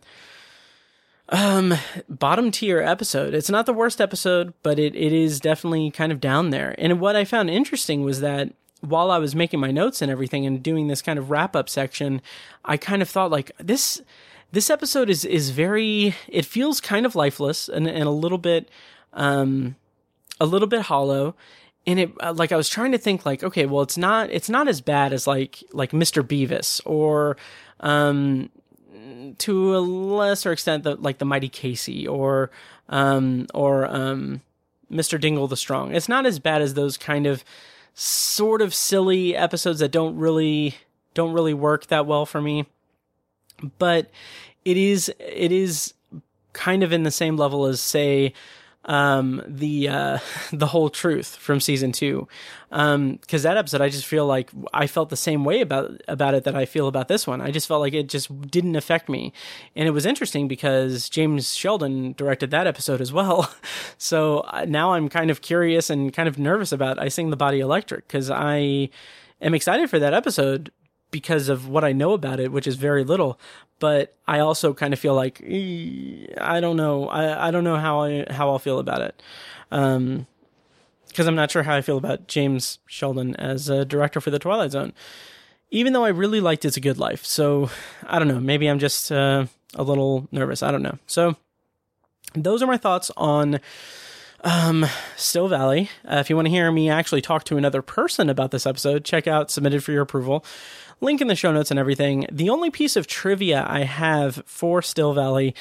um bottom tier episode. It's not the worst episode, but it, it is definitely kind of down there. And what I found interesting was that while I was making my notes and everything and doing this kind of wrap up section, I kind of thought like this, this episode is, is very, it feels kind of lifeless and, and a little bit, um, a little bit hollow. And it, like, I was trying to think like, okay, well, it's not, it's not as bad as like, like Mister Beavis or, um, to a lesser extent, the, like the Mighty Casey or, um, or, um, Mister Dingle the Strong. It's not as bad as those kind of sort of silly episodes that don't really, don't really work that well for me. But it is, it is kind of in the same level as, say, um, the, uh, the Whole Truth from season two. Um, cause that episode, I just feel like I felt the same way about, about it that I feel about this one. I just felt like it just didn't affect me. And it was interesting because James Sheldon directed that episode as well. So now I'm kind of curious and kind of nervous about I Sing the Body Electric, cause I am excited for that episode because of what I know about it, which is very little. But I also kind of feel like, I don't know. I, I don't know how I, how I'll feel about it. Um, cause I'm not sure how I feel about James Sheldon as a director for the Twilight Zone, even though I really liked It's a Good Life. So I don't know, maybe I'm just, uh, a little nervous. I don't know. So those are my thoughts on, um, Still Valley. Uh, if you want to hear me actually talk to another person about this episode, check out Submitted for Your Approval. Link in the show notes and everything. The only piece of trivia I have for Still Valley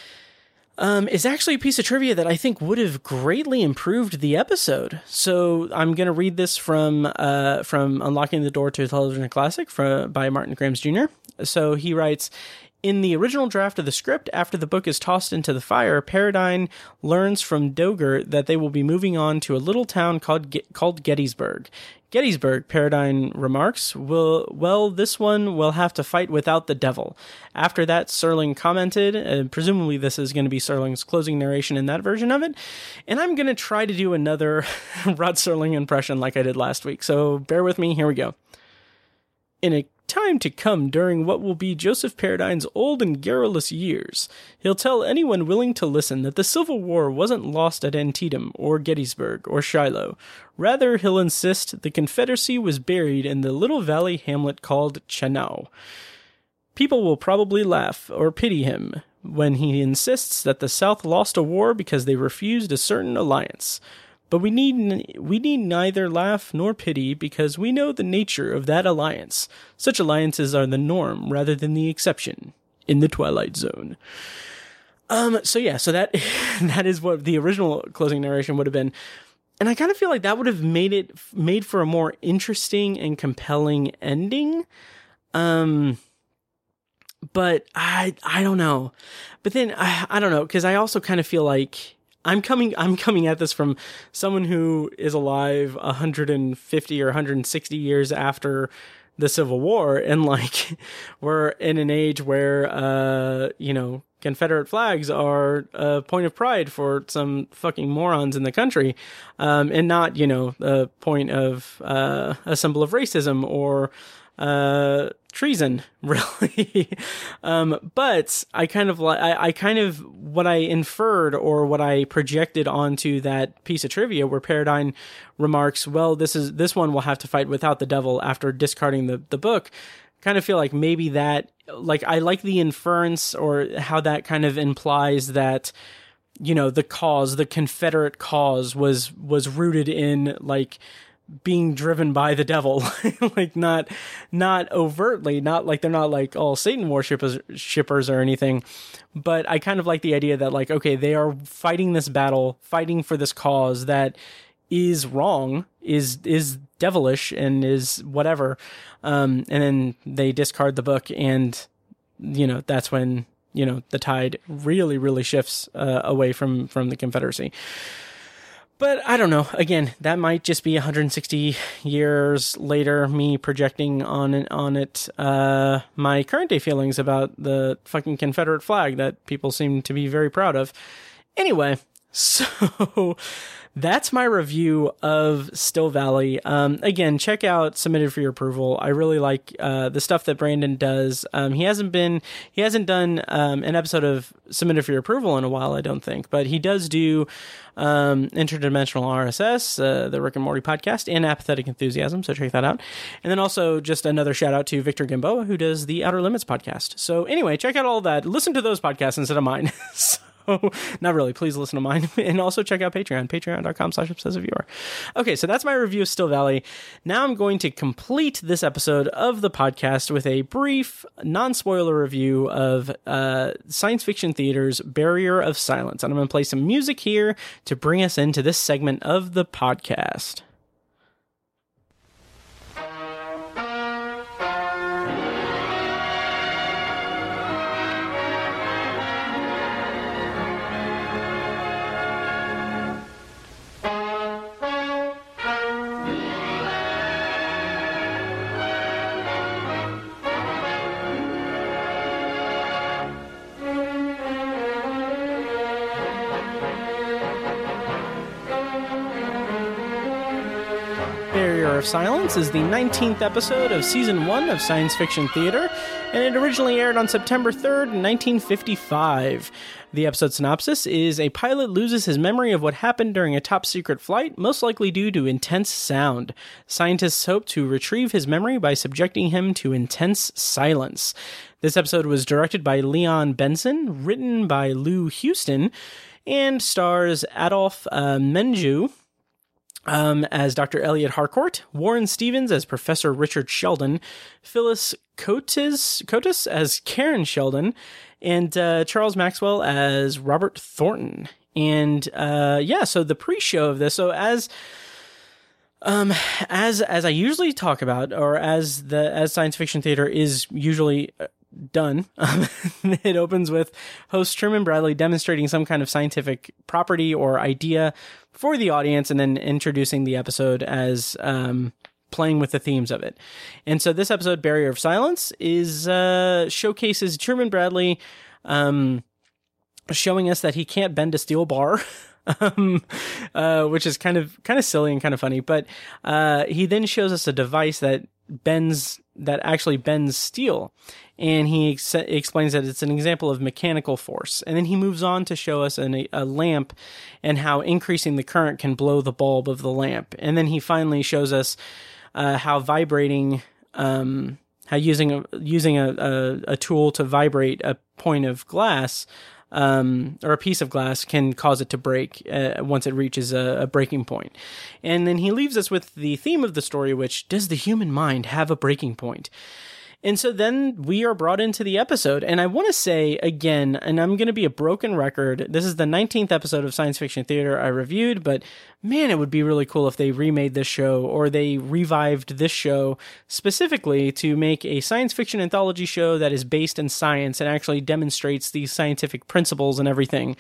um, is actually a piece of trivia that I think would have greatly improved the episode. So I'm going to read this from uh, from Unlocking the Door to a Television Classic for, by Martin Grams Junior So he writes, in the original draft of the script, after the book is tossed into the fire, Paradine learns from Doger that they will be moving on to a little town called called Gettysburg. Gettysburg, Paradine remarks, will well, this one will have to fight without the devil. After that, Serling commented, and presumably this is going to be Serling's closing narration in that version of it, and I'm going to try to do another Rod Serling impression like I did last week, so bear with me, here we go. In a time to come during what will be Joseph Paradine's old and garrulous years. He'll tell anyone willing to listen that the Civil War wasn't lost at Antietam or Gettysburg or Shiloh. Rather, he'll insist the Confederacy was buried in the little valley hamlet called Chenal. People will probably laugh or pity him when he insists that the South lost a war because they refused a certain alliance. But we need we need neither laugh nor pity because we know the nature of that alliance. Such alliances are the norm rather than the exception in the Twilight Zone. Um. So yeah. So that that is what the original closing narration would have been, and I kind of feel like that would have made it made for a more interesting and compelling ending. Um. But I I don't know. But then I I don't know because I also kind of feel like. I'm coming I'm coming at this from someone who is alive one hundred fifty or one hundred sixty years after the Civil War, and like we're in an age where uh you know Confederate flags are a point of pride for some fucking morons in the country, um and not, you know, a point of uh a symbol of racism or uh treason, really. um but I kind of like I, I kind of what I inferred or what I projected onto that piece of trivia where Paradine remarks, well, this is this one will have to fight without the devil after discarding the the book, kind of feel like maybe that, like, I like the inference or how that kind of implies that, you know, the cause, the Confederate cause was was rooted in like being driven by the devil, like not, not overtly, not like they're not like all Satan worshippers shippers or anything, but I kind of like the idea that like, okay, they are fighting this battle, fighting for this cause that is wrong, is, is devilish and is whatever. Um, and then they discard the book and, you know, that's when, you know, the tide really, really shifts uh, away from, from the Confederacy. But I don't know. Again, that might just be one hundred sixty years later, me projecting on it, on it uh, my current day feelings about the fucking Confederate flag that people seem to be very proud of. Anyway, so that's my review of Still Valley. Um, again, check out Submitted for Your Approval. I really like uh, the stuff that Brandon does. Um, he hasn't been, he hasn't done um, an episode of Submitted for Your Approval in a while, I don't think, but he does do um, Interdimensional R S S, uh, the Rick and Morty podcast, and Apathetic Enthusiasm, so check that out. And then also just another shout out to Victor Gamboa, who does the Outer Limits podcast. So anyway, check out all that. Listen to those podcasts instead of mine. So, not really. Please listen to mine. And also check out Patreon, patreon.com slash obsessive viewer. Okay, so that's my review of Still Valley. Now I'm going to complete this episode of the podcast with a brief, non-spoiler review of uh, science fiction theater's Barrier of Silence. And I'm going to play some music here to bring us into this segment of the podcast. of Silence is the nineteenth episode of Season one of Science Fiction Theater, and it originally aired on September third, nineteen fifty-five. The episode synopsis is: a pilot loses his memory of what happened during a top-secret flight, most likely due to intense sound. Scientists hope to retrieve his memory by subjecting him to intense silence. This episode was directed by Leon Benson, written by Lou Houston, and stars Adolph uh, Menjou Um, as Doctor Elliot Harcourt, Warren Stevens as Professor Richard Sheldon, Phyllis Cotis, Cotis as Karen Sheldon, and uh, Charles Maxwell as Robert Thornton. And uh, yeah, so the pre-show of this, so as um, as as I usually talk about, or as the as science fiction theater is usually done, um, it opens with host Truman Bradley demonstrating some kind of scientific property or idea for the audience, and then introducing the episode as um, playing with the themes of it. And so this episode, Barrier of Silence, is uh, showcases Truman Bradley um, showing us that he can't bend a steel bar, um, uh, which is kind of kind of silly and kind of funny. But uh, he then shows us a device that bends that actually bends steel. And he ex- explains that it's an example of mechanical force. And then he moves on to show us an, a lamp and how increasing the current can blow the bulb of the lamp. And then he finally shows us uh, how vibrating, um, how using a, using a, a, a tool to vibrate a point of glass Um, or a piece of glass can cause it to break uh, once it reaches a, a breaking point. And then he leaves us with the theme of the story, which, does the human mind have a breaking point? And so then we are brought into the episode. And I want to say again, and I'm going to be a broken record, this is the nineteenth episode of Science Fiction Theater I reviewed, but man, it would be really cool if they remade this show or they revived this show specifically to make a science fiction anthology show that is based in science and actually demonstrates these scientific principles and everything.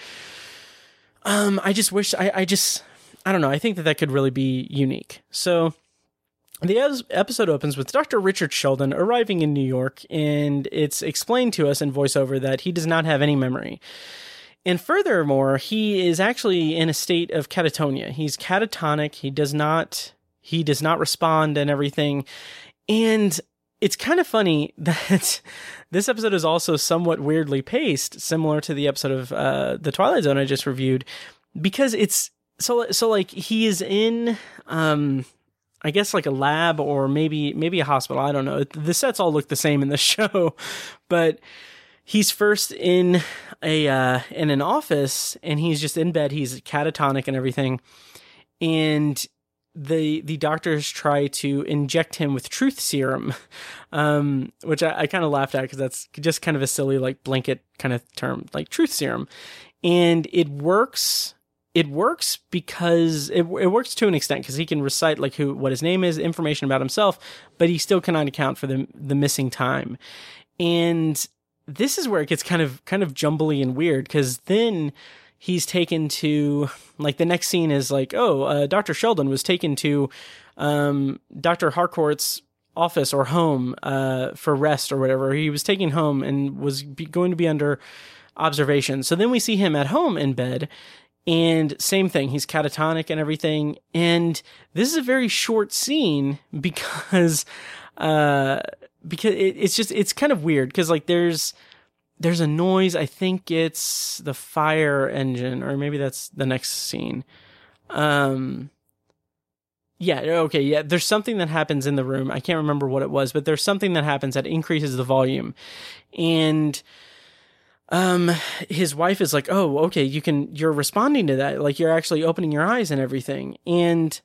Um, I just wish, I, I just, I don't know, I think that that could really be unique. So the episode opens with Doctor Richard Sheldon arriving in New York, and it's explained to us in voiceover that he does not have any memory. And furthermore, he is actually in a state of catatonia. He's catatonic. He does not, he does not respond and everything. And it's kind of funny that this episode is also somewhat weirdly paced, similar to the episode of uh, The Twilight Zone I just reviewed, because it's so, so like he is in, um, I guess like a lab or maybe maybe a hospital. I don't know. The sets all look the same in the show, but he's first in a uh, in an office and he's just in bed. He's catatonic and everything, and the the doctors try to inject him with truth serum, um, which I, I kind of laughed at because that's just kind of a silly like blanket kind of term, like truth serum, and it works. It works because it it works to an extent because he can recite like who what his name is, information about himself, but he still cannot account for the the missing time. And this is where it gets kind of kind of jumbly and weird because then he's taken to like the next scene is like, oh, uh, Doctor Sheldon was taken to um, Doctor Harcourt's office or home uh, for rest or whatever. He was taken home and was be, going to be under observation. So then we see him at home in bed. And same thing, he's catatonic and everything. And this is a very short scene because, uh, because it, it's just, it's kind of weird because like there's, there's a noise. I think it's the fire engine or maybe that's the next scene. Um, yeah. Okay. Yeah. There's something that happens in the room. I can't remember what it was, but there's something that happens that increases the volume and, Um, his wife is like, oh, okay, you can, you're responding to that. Like you're actually opening your eyes and everything. And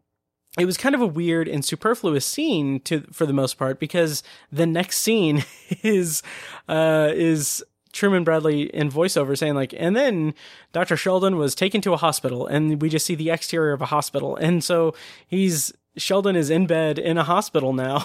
it was kind of a weird and superfluous scene to, for the most part, because the next scene is, uh, is Truman Bradley in voiceover saying like, and then Doctor Sheldon was taken to a hospital and we just see the exterior of a hospital. And so he's, Sheldon is in bed in a hospital now.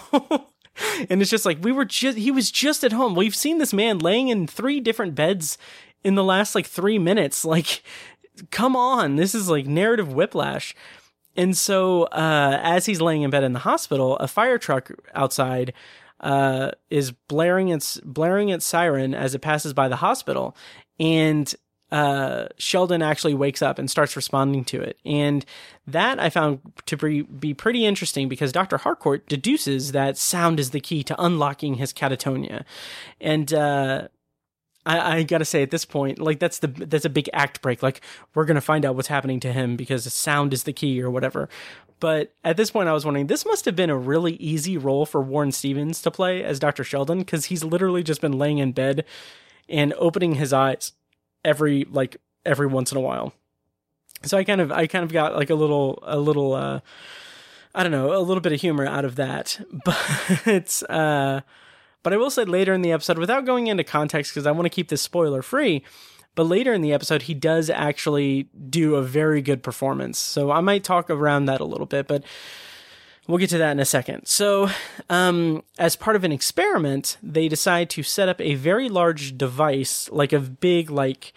And it's just like, we were just, he was just at home. We've seen this man laying in three different beds in the last like three minutes. Like, come on. This is like narrative whiplash. And so, uh, as he's laying in bed in the hospital, a fire truck outside, uh, is blaring its, blaring its siren as it passes by the hospital. And, uh, Sheldon actually wakes up and starts responding to it. And that I found to be, be pretty interesting because Doctor Harcourt deduces that sound is the key to unlocking his catatonia. And, uh, I, I gotta say at this point, like that's the, that's a big act break. Like we're going to find out what's happening to him because sound is the key or whatever. But at this point I was wondering, this must have been a really easy role for Warren Stevens to play as Doctor Sheldon. Cause he's literally just been laying in bed and opening his eyes every, like every once in a while. So I kind of, I kind of got like a little, a little, uh, I don't know, a little bit of humor out of that, but, uh, but I will say later in the episode, without going into context, because I want to keep this spoiler free, but later in the episode, he does actually do a very good performance. So I might talk around that a little bit, but we'll get to that in a second. So, um, as part of an experiment, they decide to set up a very large device, like a big, like,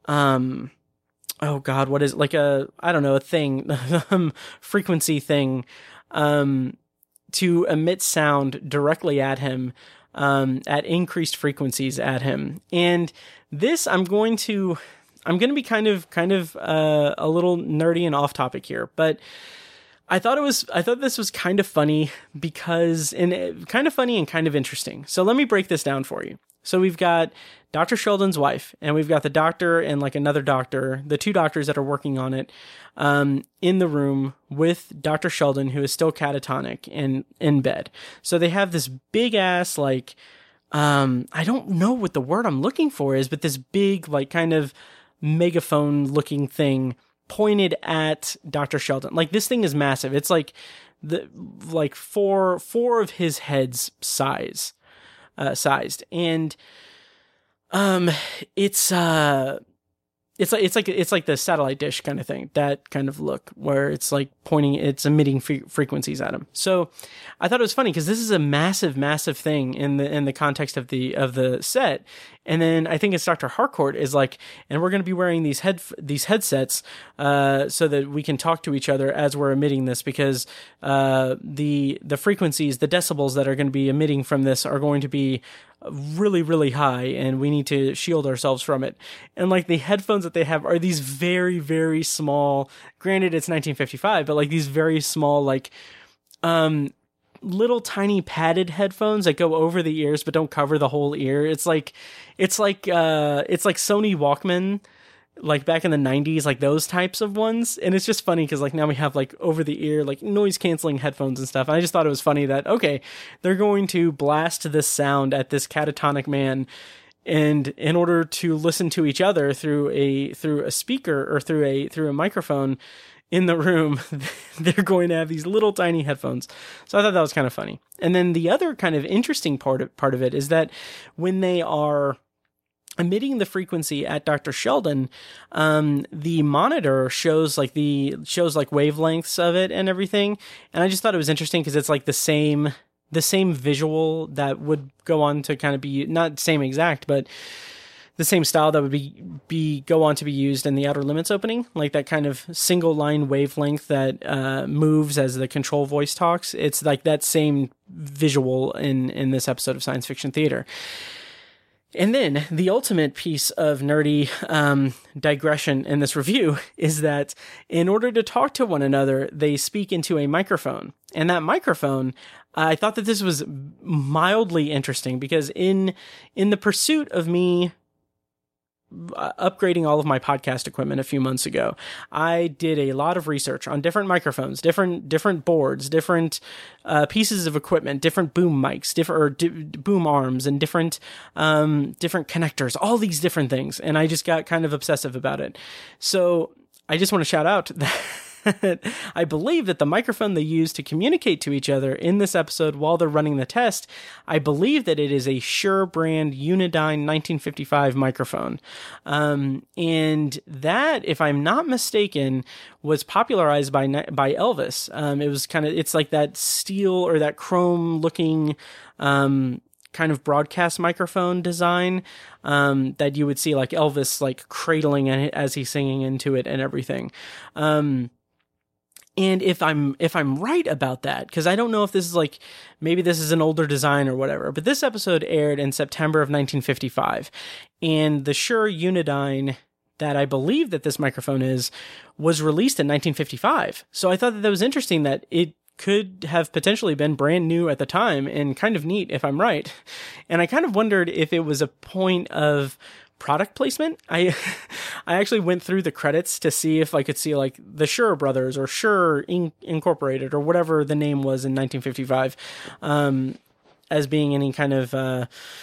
um, oh God, what is it? Like a, I don't know, a thing, frequency thing, um, to emit sound directly at him, um, at increased frequencies at him. And this, I'm going to, I'm going to be kind of, kind of, uh, a little nerdy and off topic here, but I thought it was, I thought this was kind of funny because, and kind of funny and kind of interesting. So let me break this down for you. So we've got Doctor Sheldon's wife, and we've got the doctor and like another doctor, the two doctors that are working on it, um, in the room with Doctor Sheldon, who is still catatonic and in bed. So they have this big ass, like, um, I don't know what the word I'm looking for is, but this big, like, kind of megaphone looking thing pointed at Doctor Sheldon. Like, this thing is massive. It's like the, like four, four of his heads size, uh, sized. And, um, it's, uh, it's like, it's like, it's like the satellite dish kind of thing, that kind of look where it's like pointing, it's emitting fre- frequencies at him. So I thought it was funny because this is a massive, massive thing in the, in the context of the, of the set. And then I think it's Doctor Harcourt is like, and we're going to be wearing these head, these headsets, uh, so that we can talk to each other as we're emitting this, because, uh, the, the frequencies, the decibels that are going to be emitting from this are going to be really, really high, and we need to shield ourselves from it. And like the headphones that they have are these very, very small, granted it's nineteen fifty-five, but like these very small, like, um, little tiny padded headphones that go over the ears but don't cover the whole ear. It's like, it's like, uh, it's like Sony Walkman, like back in the nineties, like those types of ones. And it's just funny because like now we have like over the ear, like noise canceling headphones and stuff. And I just thought it was funny that, okay, they're going to blast this sound at this catatonic man, and in order to listen to each other through a, through a speaker or through a, through a microphone in the room, they're going to have these little tiny headphones. So I thought that was kind of funny. And then the other kind of interesting part of, part of it is that when they are emitting the frequency at Doctor Sheldon, um, the monitor shows like the, shows like wavelengths of it and everything. And I just thought it was interesting because it's like the same, the same visual that would go on to kind of be, not same exact, but the same style that would be, be go on to be used in the Outer Limits opening, like that kind of single line wavelength that uh, moves as the control voice talks. It's like that same visual in, in this episode of Science Fiction Theater. And then the ultimate piece of nerdy um, digression in this review is that in order to talk to one another, they speak into a microphone. And that microphone, I thought that this was mildly interesting because in in the pursuit of me upgrading all of my podcast equipment a few months ago, I did a lot of research on different microphones, different different boards, different uh, pieces of equipment, different boom mics, different or di- boom arms, and different um, different connectors, all these different things, and I just got kind of obsessive about it. So I just want to shout out that I believe that the microphone they use to communicate to each other in this episode while they're running the test, I believe that it is a Shure brand Unidyne nineteen fifty-five microphone. Um, and that, if I'm not mistaken, was popularized by by Elvis. Um, it was kind of, it's like that steel or that chrome looking um, kind of broadcast microphone design um, that you would see like Elvis like cradling it as he's singing into it and everything. Um, And if I'm if I'm right about that, because I don't know if this is like, maybe this is an older design or whatever, but this episode aired in September of nineteen fifty-five, and the Shure Unidyne that I believe that this microphone is was released in nineteen fifty-five. So I thought that that was interesting that it could have potentially been brand new at the time and kind of neat if I'm right. And I kind of wondered if it was a point of product placement. I I actually went through the credits to see if I could see like the Shure Brothers or Shure In- Incorporated or whatever the name was in nineteen fifty-five um, as being any kind of uh,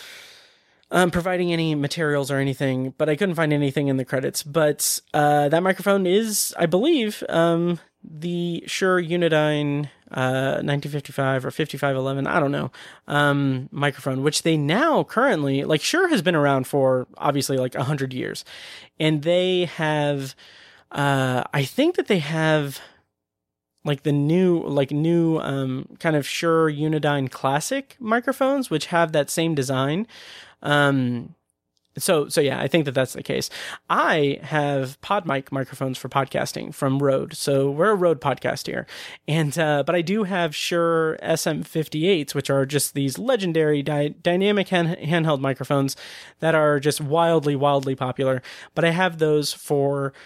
um, providing any materials or anything, but I couldn't find anything in the credits. But uh, that microphone is, I believe, um, the Shure Unidyne uh, nineteen fifty-five or fifty-five eleven, I don't know, um, microphone, which they now currently, like Shure has been around for obviously like a hundred years, and they have, uh, I think that they have like the new, like new, um, kind of Shure Unidyne Classic microphones, which have that same design. Um, So, so yeah, I think that that's the case. I have PodMic microphones for podcasting from Rode. So we're a Rode podcast here. And, uh, but I do have Shure S M fifty-eights, which are just these legendary dy- dynamic hand- handheld microphones that are just wildly, wildly popular. But I have those for,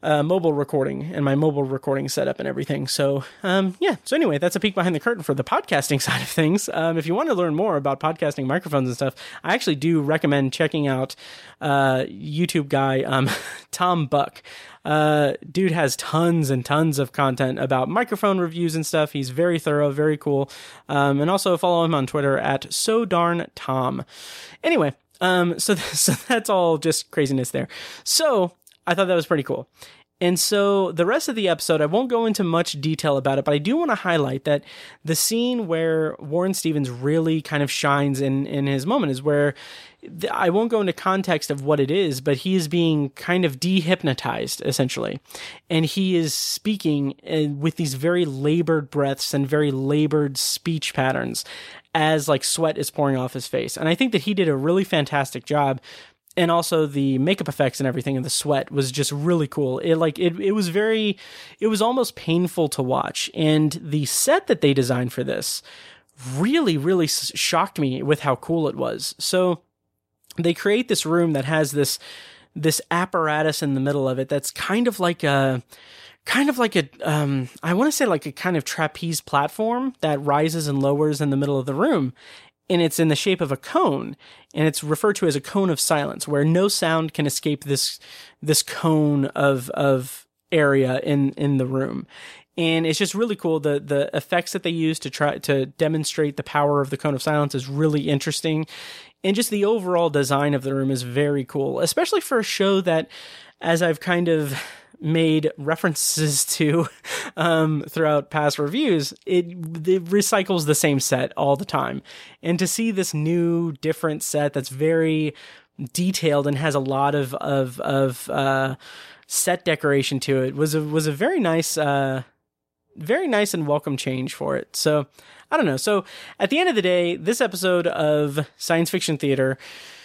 uh, mobile recording and my mobile recording setup and everything. So, um, yeah. So anyway, that's a peek behind the curtain for the podcasting side of things. Um, if you want to learn more about podcasting microphones and stuff, I actually do recommend checking out uh, YouTube guy um, Tom Buck. Uh, dude has tons and tons of content about microphone reviews and stuff. He's very thorough, very cool. Um, and also follow him on Twitter at so darn Tom. Anyway, um, so, th- so that's all just craziness there. So I thought that was pretty cool. And so the rest of the episode, I won't go into much detail about it, but I do want to highlight that the scene where Warren Stevens really kind of shines in, in his moment is where th- I won't go into context of what it is, but he is being kind of dehypnotized, essentially. And he is speaking uh, with these very labored breaths and very labored speech patterns as like sweat is pouring off his face. And I think that he did a really fantastic job. And also the makeup effects and everything and the sweat was just really cool. It like it it was very it was almost painful to watch. And the set that they designed for this really really shocked me with how cool it was. So they create this room that has this this apparatus in the middle of it that's kind of like a kind of like a um I want to say like a kind of trapeze platform that rises and lowers in the middle of the room. And it's in the shape of a cone, and it's referred to as a cone of silence, where no sound can escape this this cone of of area in in the room. And it's just really cool. The the effects that they use to try to demonstrate the power of the cone of silence is really interesting, and just the overall design of the room is very cool, especially for a show that, as I've kind of made references to um, throughout past reviews, it, it recycles the same set all the time. And to see this new, different set that's very detailed and has a lot of of, of uh, set decoration to it was a was a very nice, uh, very nice and welcome change for it. So I don't know. So at the end of the day, this episode of Science Fiction Theater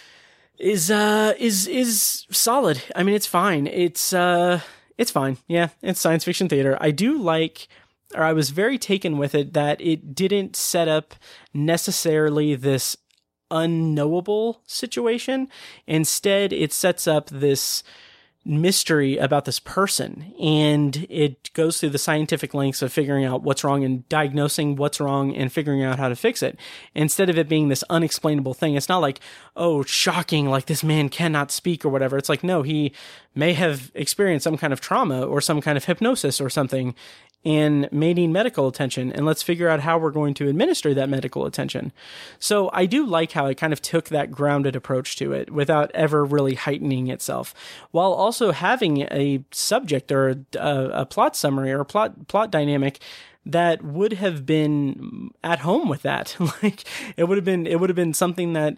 is uh, is is solid. I mean, it's fine. It's uh, It's fine. Yeah, it's science fiction theater. I do like, or I was very taken with it, that it didn't set up necessarily this unknowable situation. Instead, it sets up this mystery about this person, and it goes through the scientific lengths of figuring out what's wrong and diagnosing what's wrong and figuring out how to fix it. Instead of it being this unexplainable thing, it's not like, oh, shocking, like this man cannot speak or whatever. It's like, no, he may have experienced some kind of trauma or some kind of hypnosis or something and may need medical attention, and let's figure out how we're going to administer that medical attention. So I do like how it kind of took that grounded approach to it without ever really heightening itself, while also having a subject or a, a plot summary or a plot plot dynamic that would have been at home with that. Like it would have been it would have been something that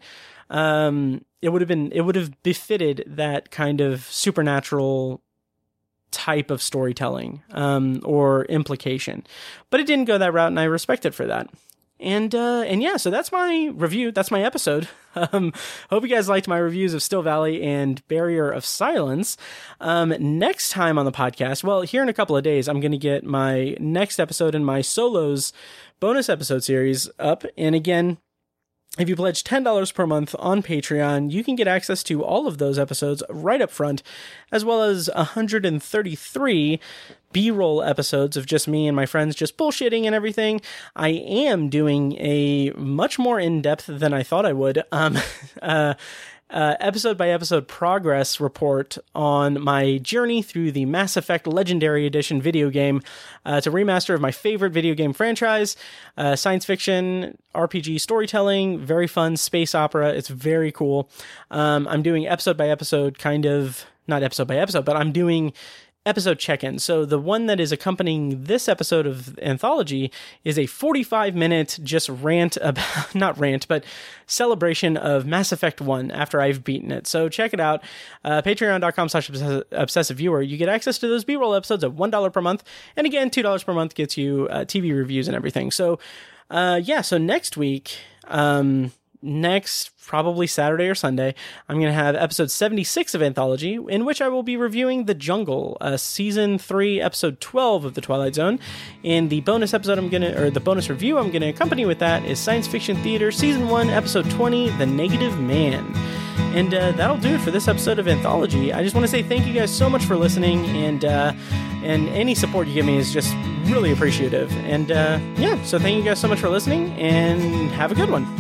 um it would have been it would have befitted that kind of supernatural type of storytelling um, or implication, but it didn't go that route, and I respect it for that. And uh, and yeah, so that's my review. That's my episode. Um, hope you guys liked my reviews of Still Valley and Barrier of Silence. Um, next time on the podcast, well, here in a couple of days, I'm going to get my next episode in my Solos bonus episode series up. And again, if you pledge ten dollars per month on Patreon, you can get access to all of those episodes right up front, as well as one hundred thirty-three B-roll episodes of just me and my friends just bullshitting and everything. I am doing a much more in-depth than I thought I would um, uh, uh, episode-by-episode progress report on my journey through the Mass Effect Legendary Edition video game. Uh, it's a remaster of my favorite video game franchise, uh, science fiction, R P G storytelling, very fun space opera. It's very cool. Um, I'm doing episode-by-episode kind of, not episode-by-episode, but I'm doing episode check-in. So the one that is accompanying this episode of Anthology is a forty-five minute just rant about, not rant, but celebration of Mass Effect one after I've beaten it. So check it out. Uh, Patreon.com slash obsessive viewer. You get access to those B-roll episodes at one dollar per month. And again, two dollars per month gets you uh, T V reviews and everything. So uh, yeah, so next week, um, next probably Saturday or Sunday, I'm going to have episode seventy-six of Anthology, in which I will be reviewing The Jungle, uh, season three, episode twelve of The Twilight Zone. And the bonus episode I'm going to, or the bonus review I'm going to accompany with that is Science Fiction Theater, season one, episode twenty, The Negative Man. And uh, that'll do it for this episode of Anthology. I just want to say thank you guys so much for listening, and uh, and any support you give me is just really appreciative. And uh, yeah, so thank you guys so much for listening, and have a good one.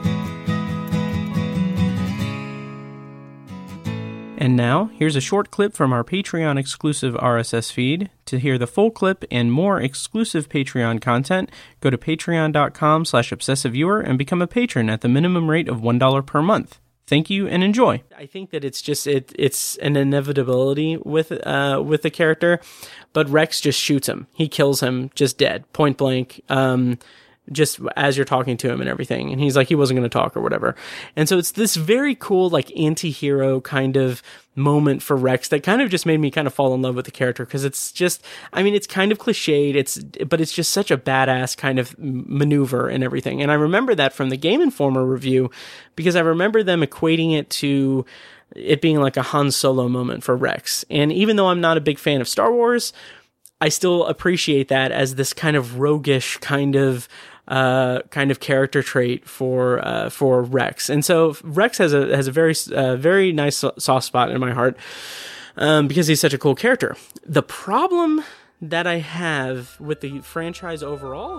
And now, here's a short clip from our Patreon-exclusive R S S feed. To hear the full clip and more exclusive Patreon content, go to patreon.com slash obsessiveviewer and become a patron at the minimum rate of one dollar per month. Thank you and enjoy. I think that it's just it it's an inevitability with uh with the character, but Rex just shoots him. He kills him just dead, point blank. Um just as you're talking to him and everything. And he's like, he wasn't going to talk or whatever. And so it's this very cool, like, anti-hero kind of moment for Rex that kind of just made me kind of fall in love with the character. Cause it's just, I mean, it's kind of cliched. It's, but it's just such a badass kind of maneuver and everything. And I remember that from the Game Informer review, because I remember them equating it to it being like a Han Solo moment for Rex. And even though I'm not a big fan of Star Wars, I still appreciate that as this kind of roguish kind of uh, kind of character trait for uh, for Rex. And so Rex has a has a very uh, very nice soft spot in my heart um, because he's such a cool character. The problem that I have with the franchise overall,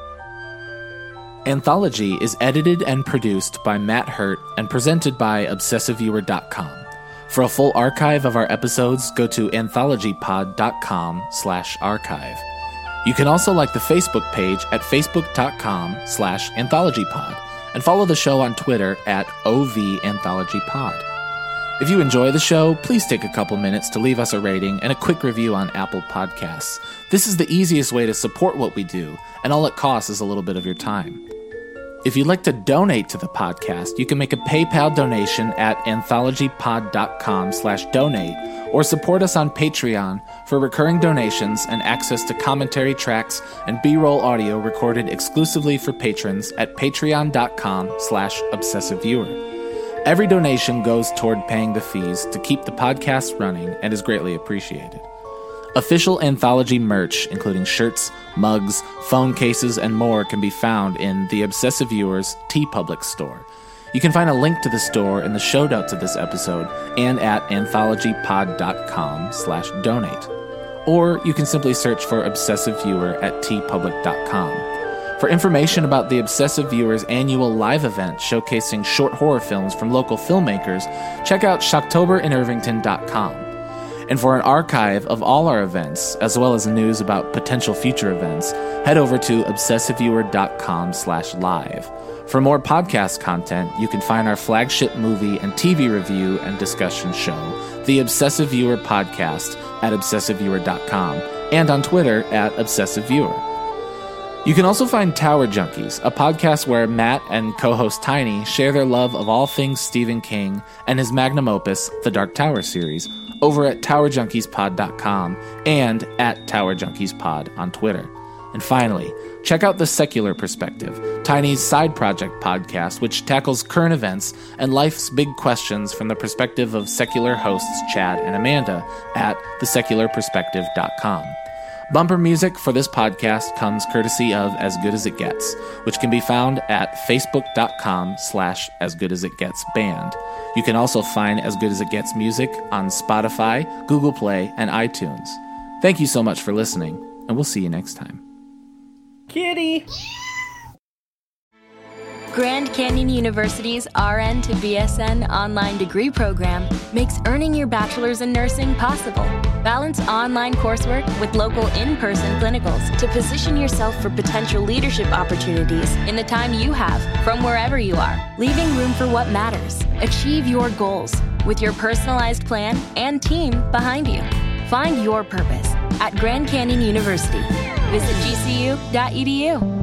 though. Anthology is edited and produced by Matt Hurt and presented by obsessive viewer dot com. For a full archive of our episodes, go to anthologypod.com slash archive. You can also like the Facebook page at facebook.com slash anthologypod and follow the show on Twitter at OVAnthologyPod. If you enjoy the show, please take a couple minutes to leave us a rating and a quick review on Apple Podcasts. This is the easiest way to support what we do, and all it costs is a little bit of your time. If you'd like to donate to the podcast, you can make a PayPal donation at anthologypod.com slash donate or support us on Patreon for recurring donations and access to commentary tracks and B-roll audio recorded exclusively for patrons at patreon.com slash obsessiveviewer. Every donation goes toward paying the fees to keep the podcast running and is greatly appreciated. Official Anthology merch, including shirts, mugs, phone cases, and more, can be found in the Obsessive Viewers TeePublic store. You can find a link to the store in the show notes of this episode and at anthologypod.com slash donate. Or you can simply search for Obsessive Viewer at t public dot com. For information about the Obsessive Viewers annual live event showcasing short horror films from local filmmakers, check out shocktober in irvington dot com. And for an archive of all our events, as well as news about potential future events, head over to obsessiveviewer.com slash live. For more podcast content, you can find our flagship movie and T V review and discussion show, The Obsessive Viewer Podcast, at obsessiveviewer dot com, and on Twitter at obsessiveviewer. You can also find Tower Junkies, a podcast where Matt and co-host Tiny share their love of all things Stephen King and his magnum opus, The Dark Tower series, over at tower junkies pod dot com and at tower junkies pod on Twitter. And finally, check out The Secular Perspective, Tiny's side project podcast, which tackles current events and life's big questions from the perspective of secular hosts Chad and Amanda at the secular perspective dot com. Bumper music for this podcast comes courtesy of As Good As It Gets, which can be found at facebook.com slash As Good As It Gets band. You can also find As Good As It Gets music on Spotify, Google Play, and iTunes. Thank you so much for listening, and we'll see you next time. Kitty! Grand Canyon University's R N to B S N online degree program makes earning your bachelor's in nursing possible. Balance online coursework with local in-person clinicals to position yourself for potential leadership opportunities in the time you have from wherever you are, leaving room for what matters. Achieve your goals with your personalized plan and team behind you. Find your purpose at Grand Canyon University. Visit G C U dot E D U.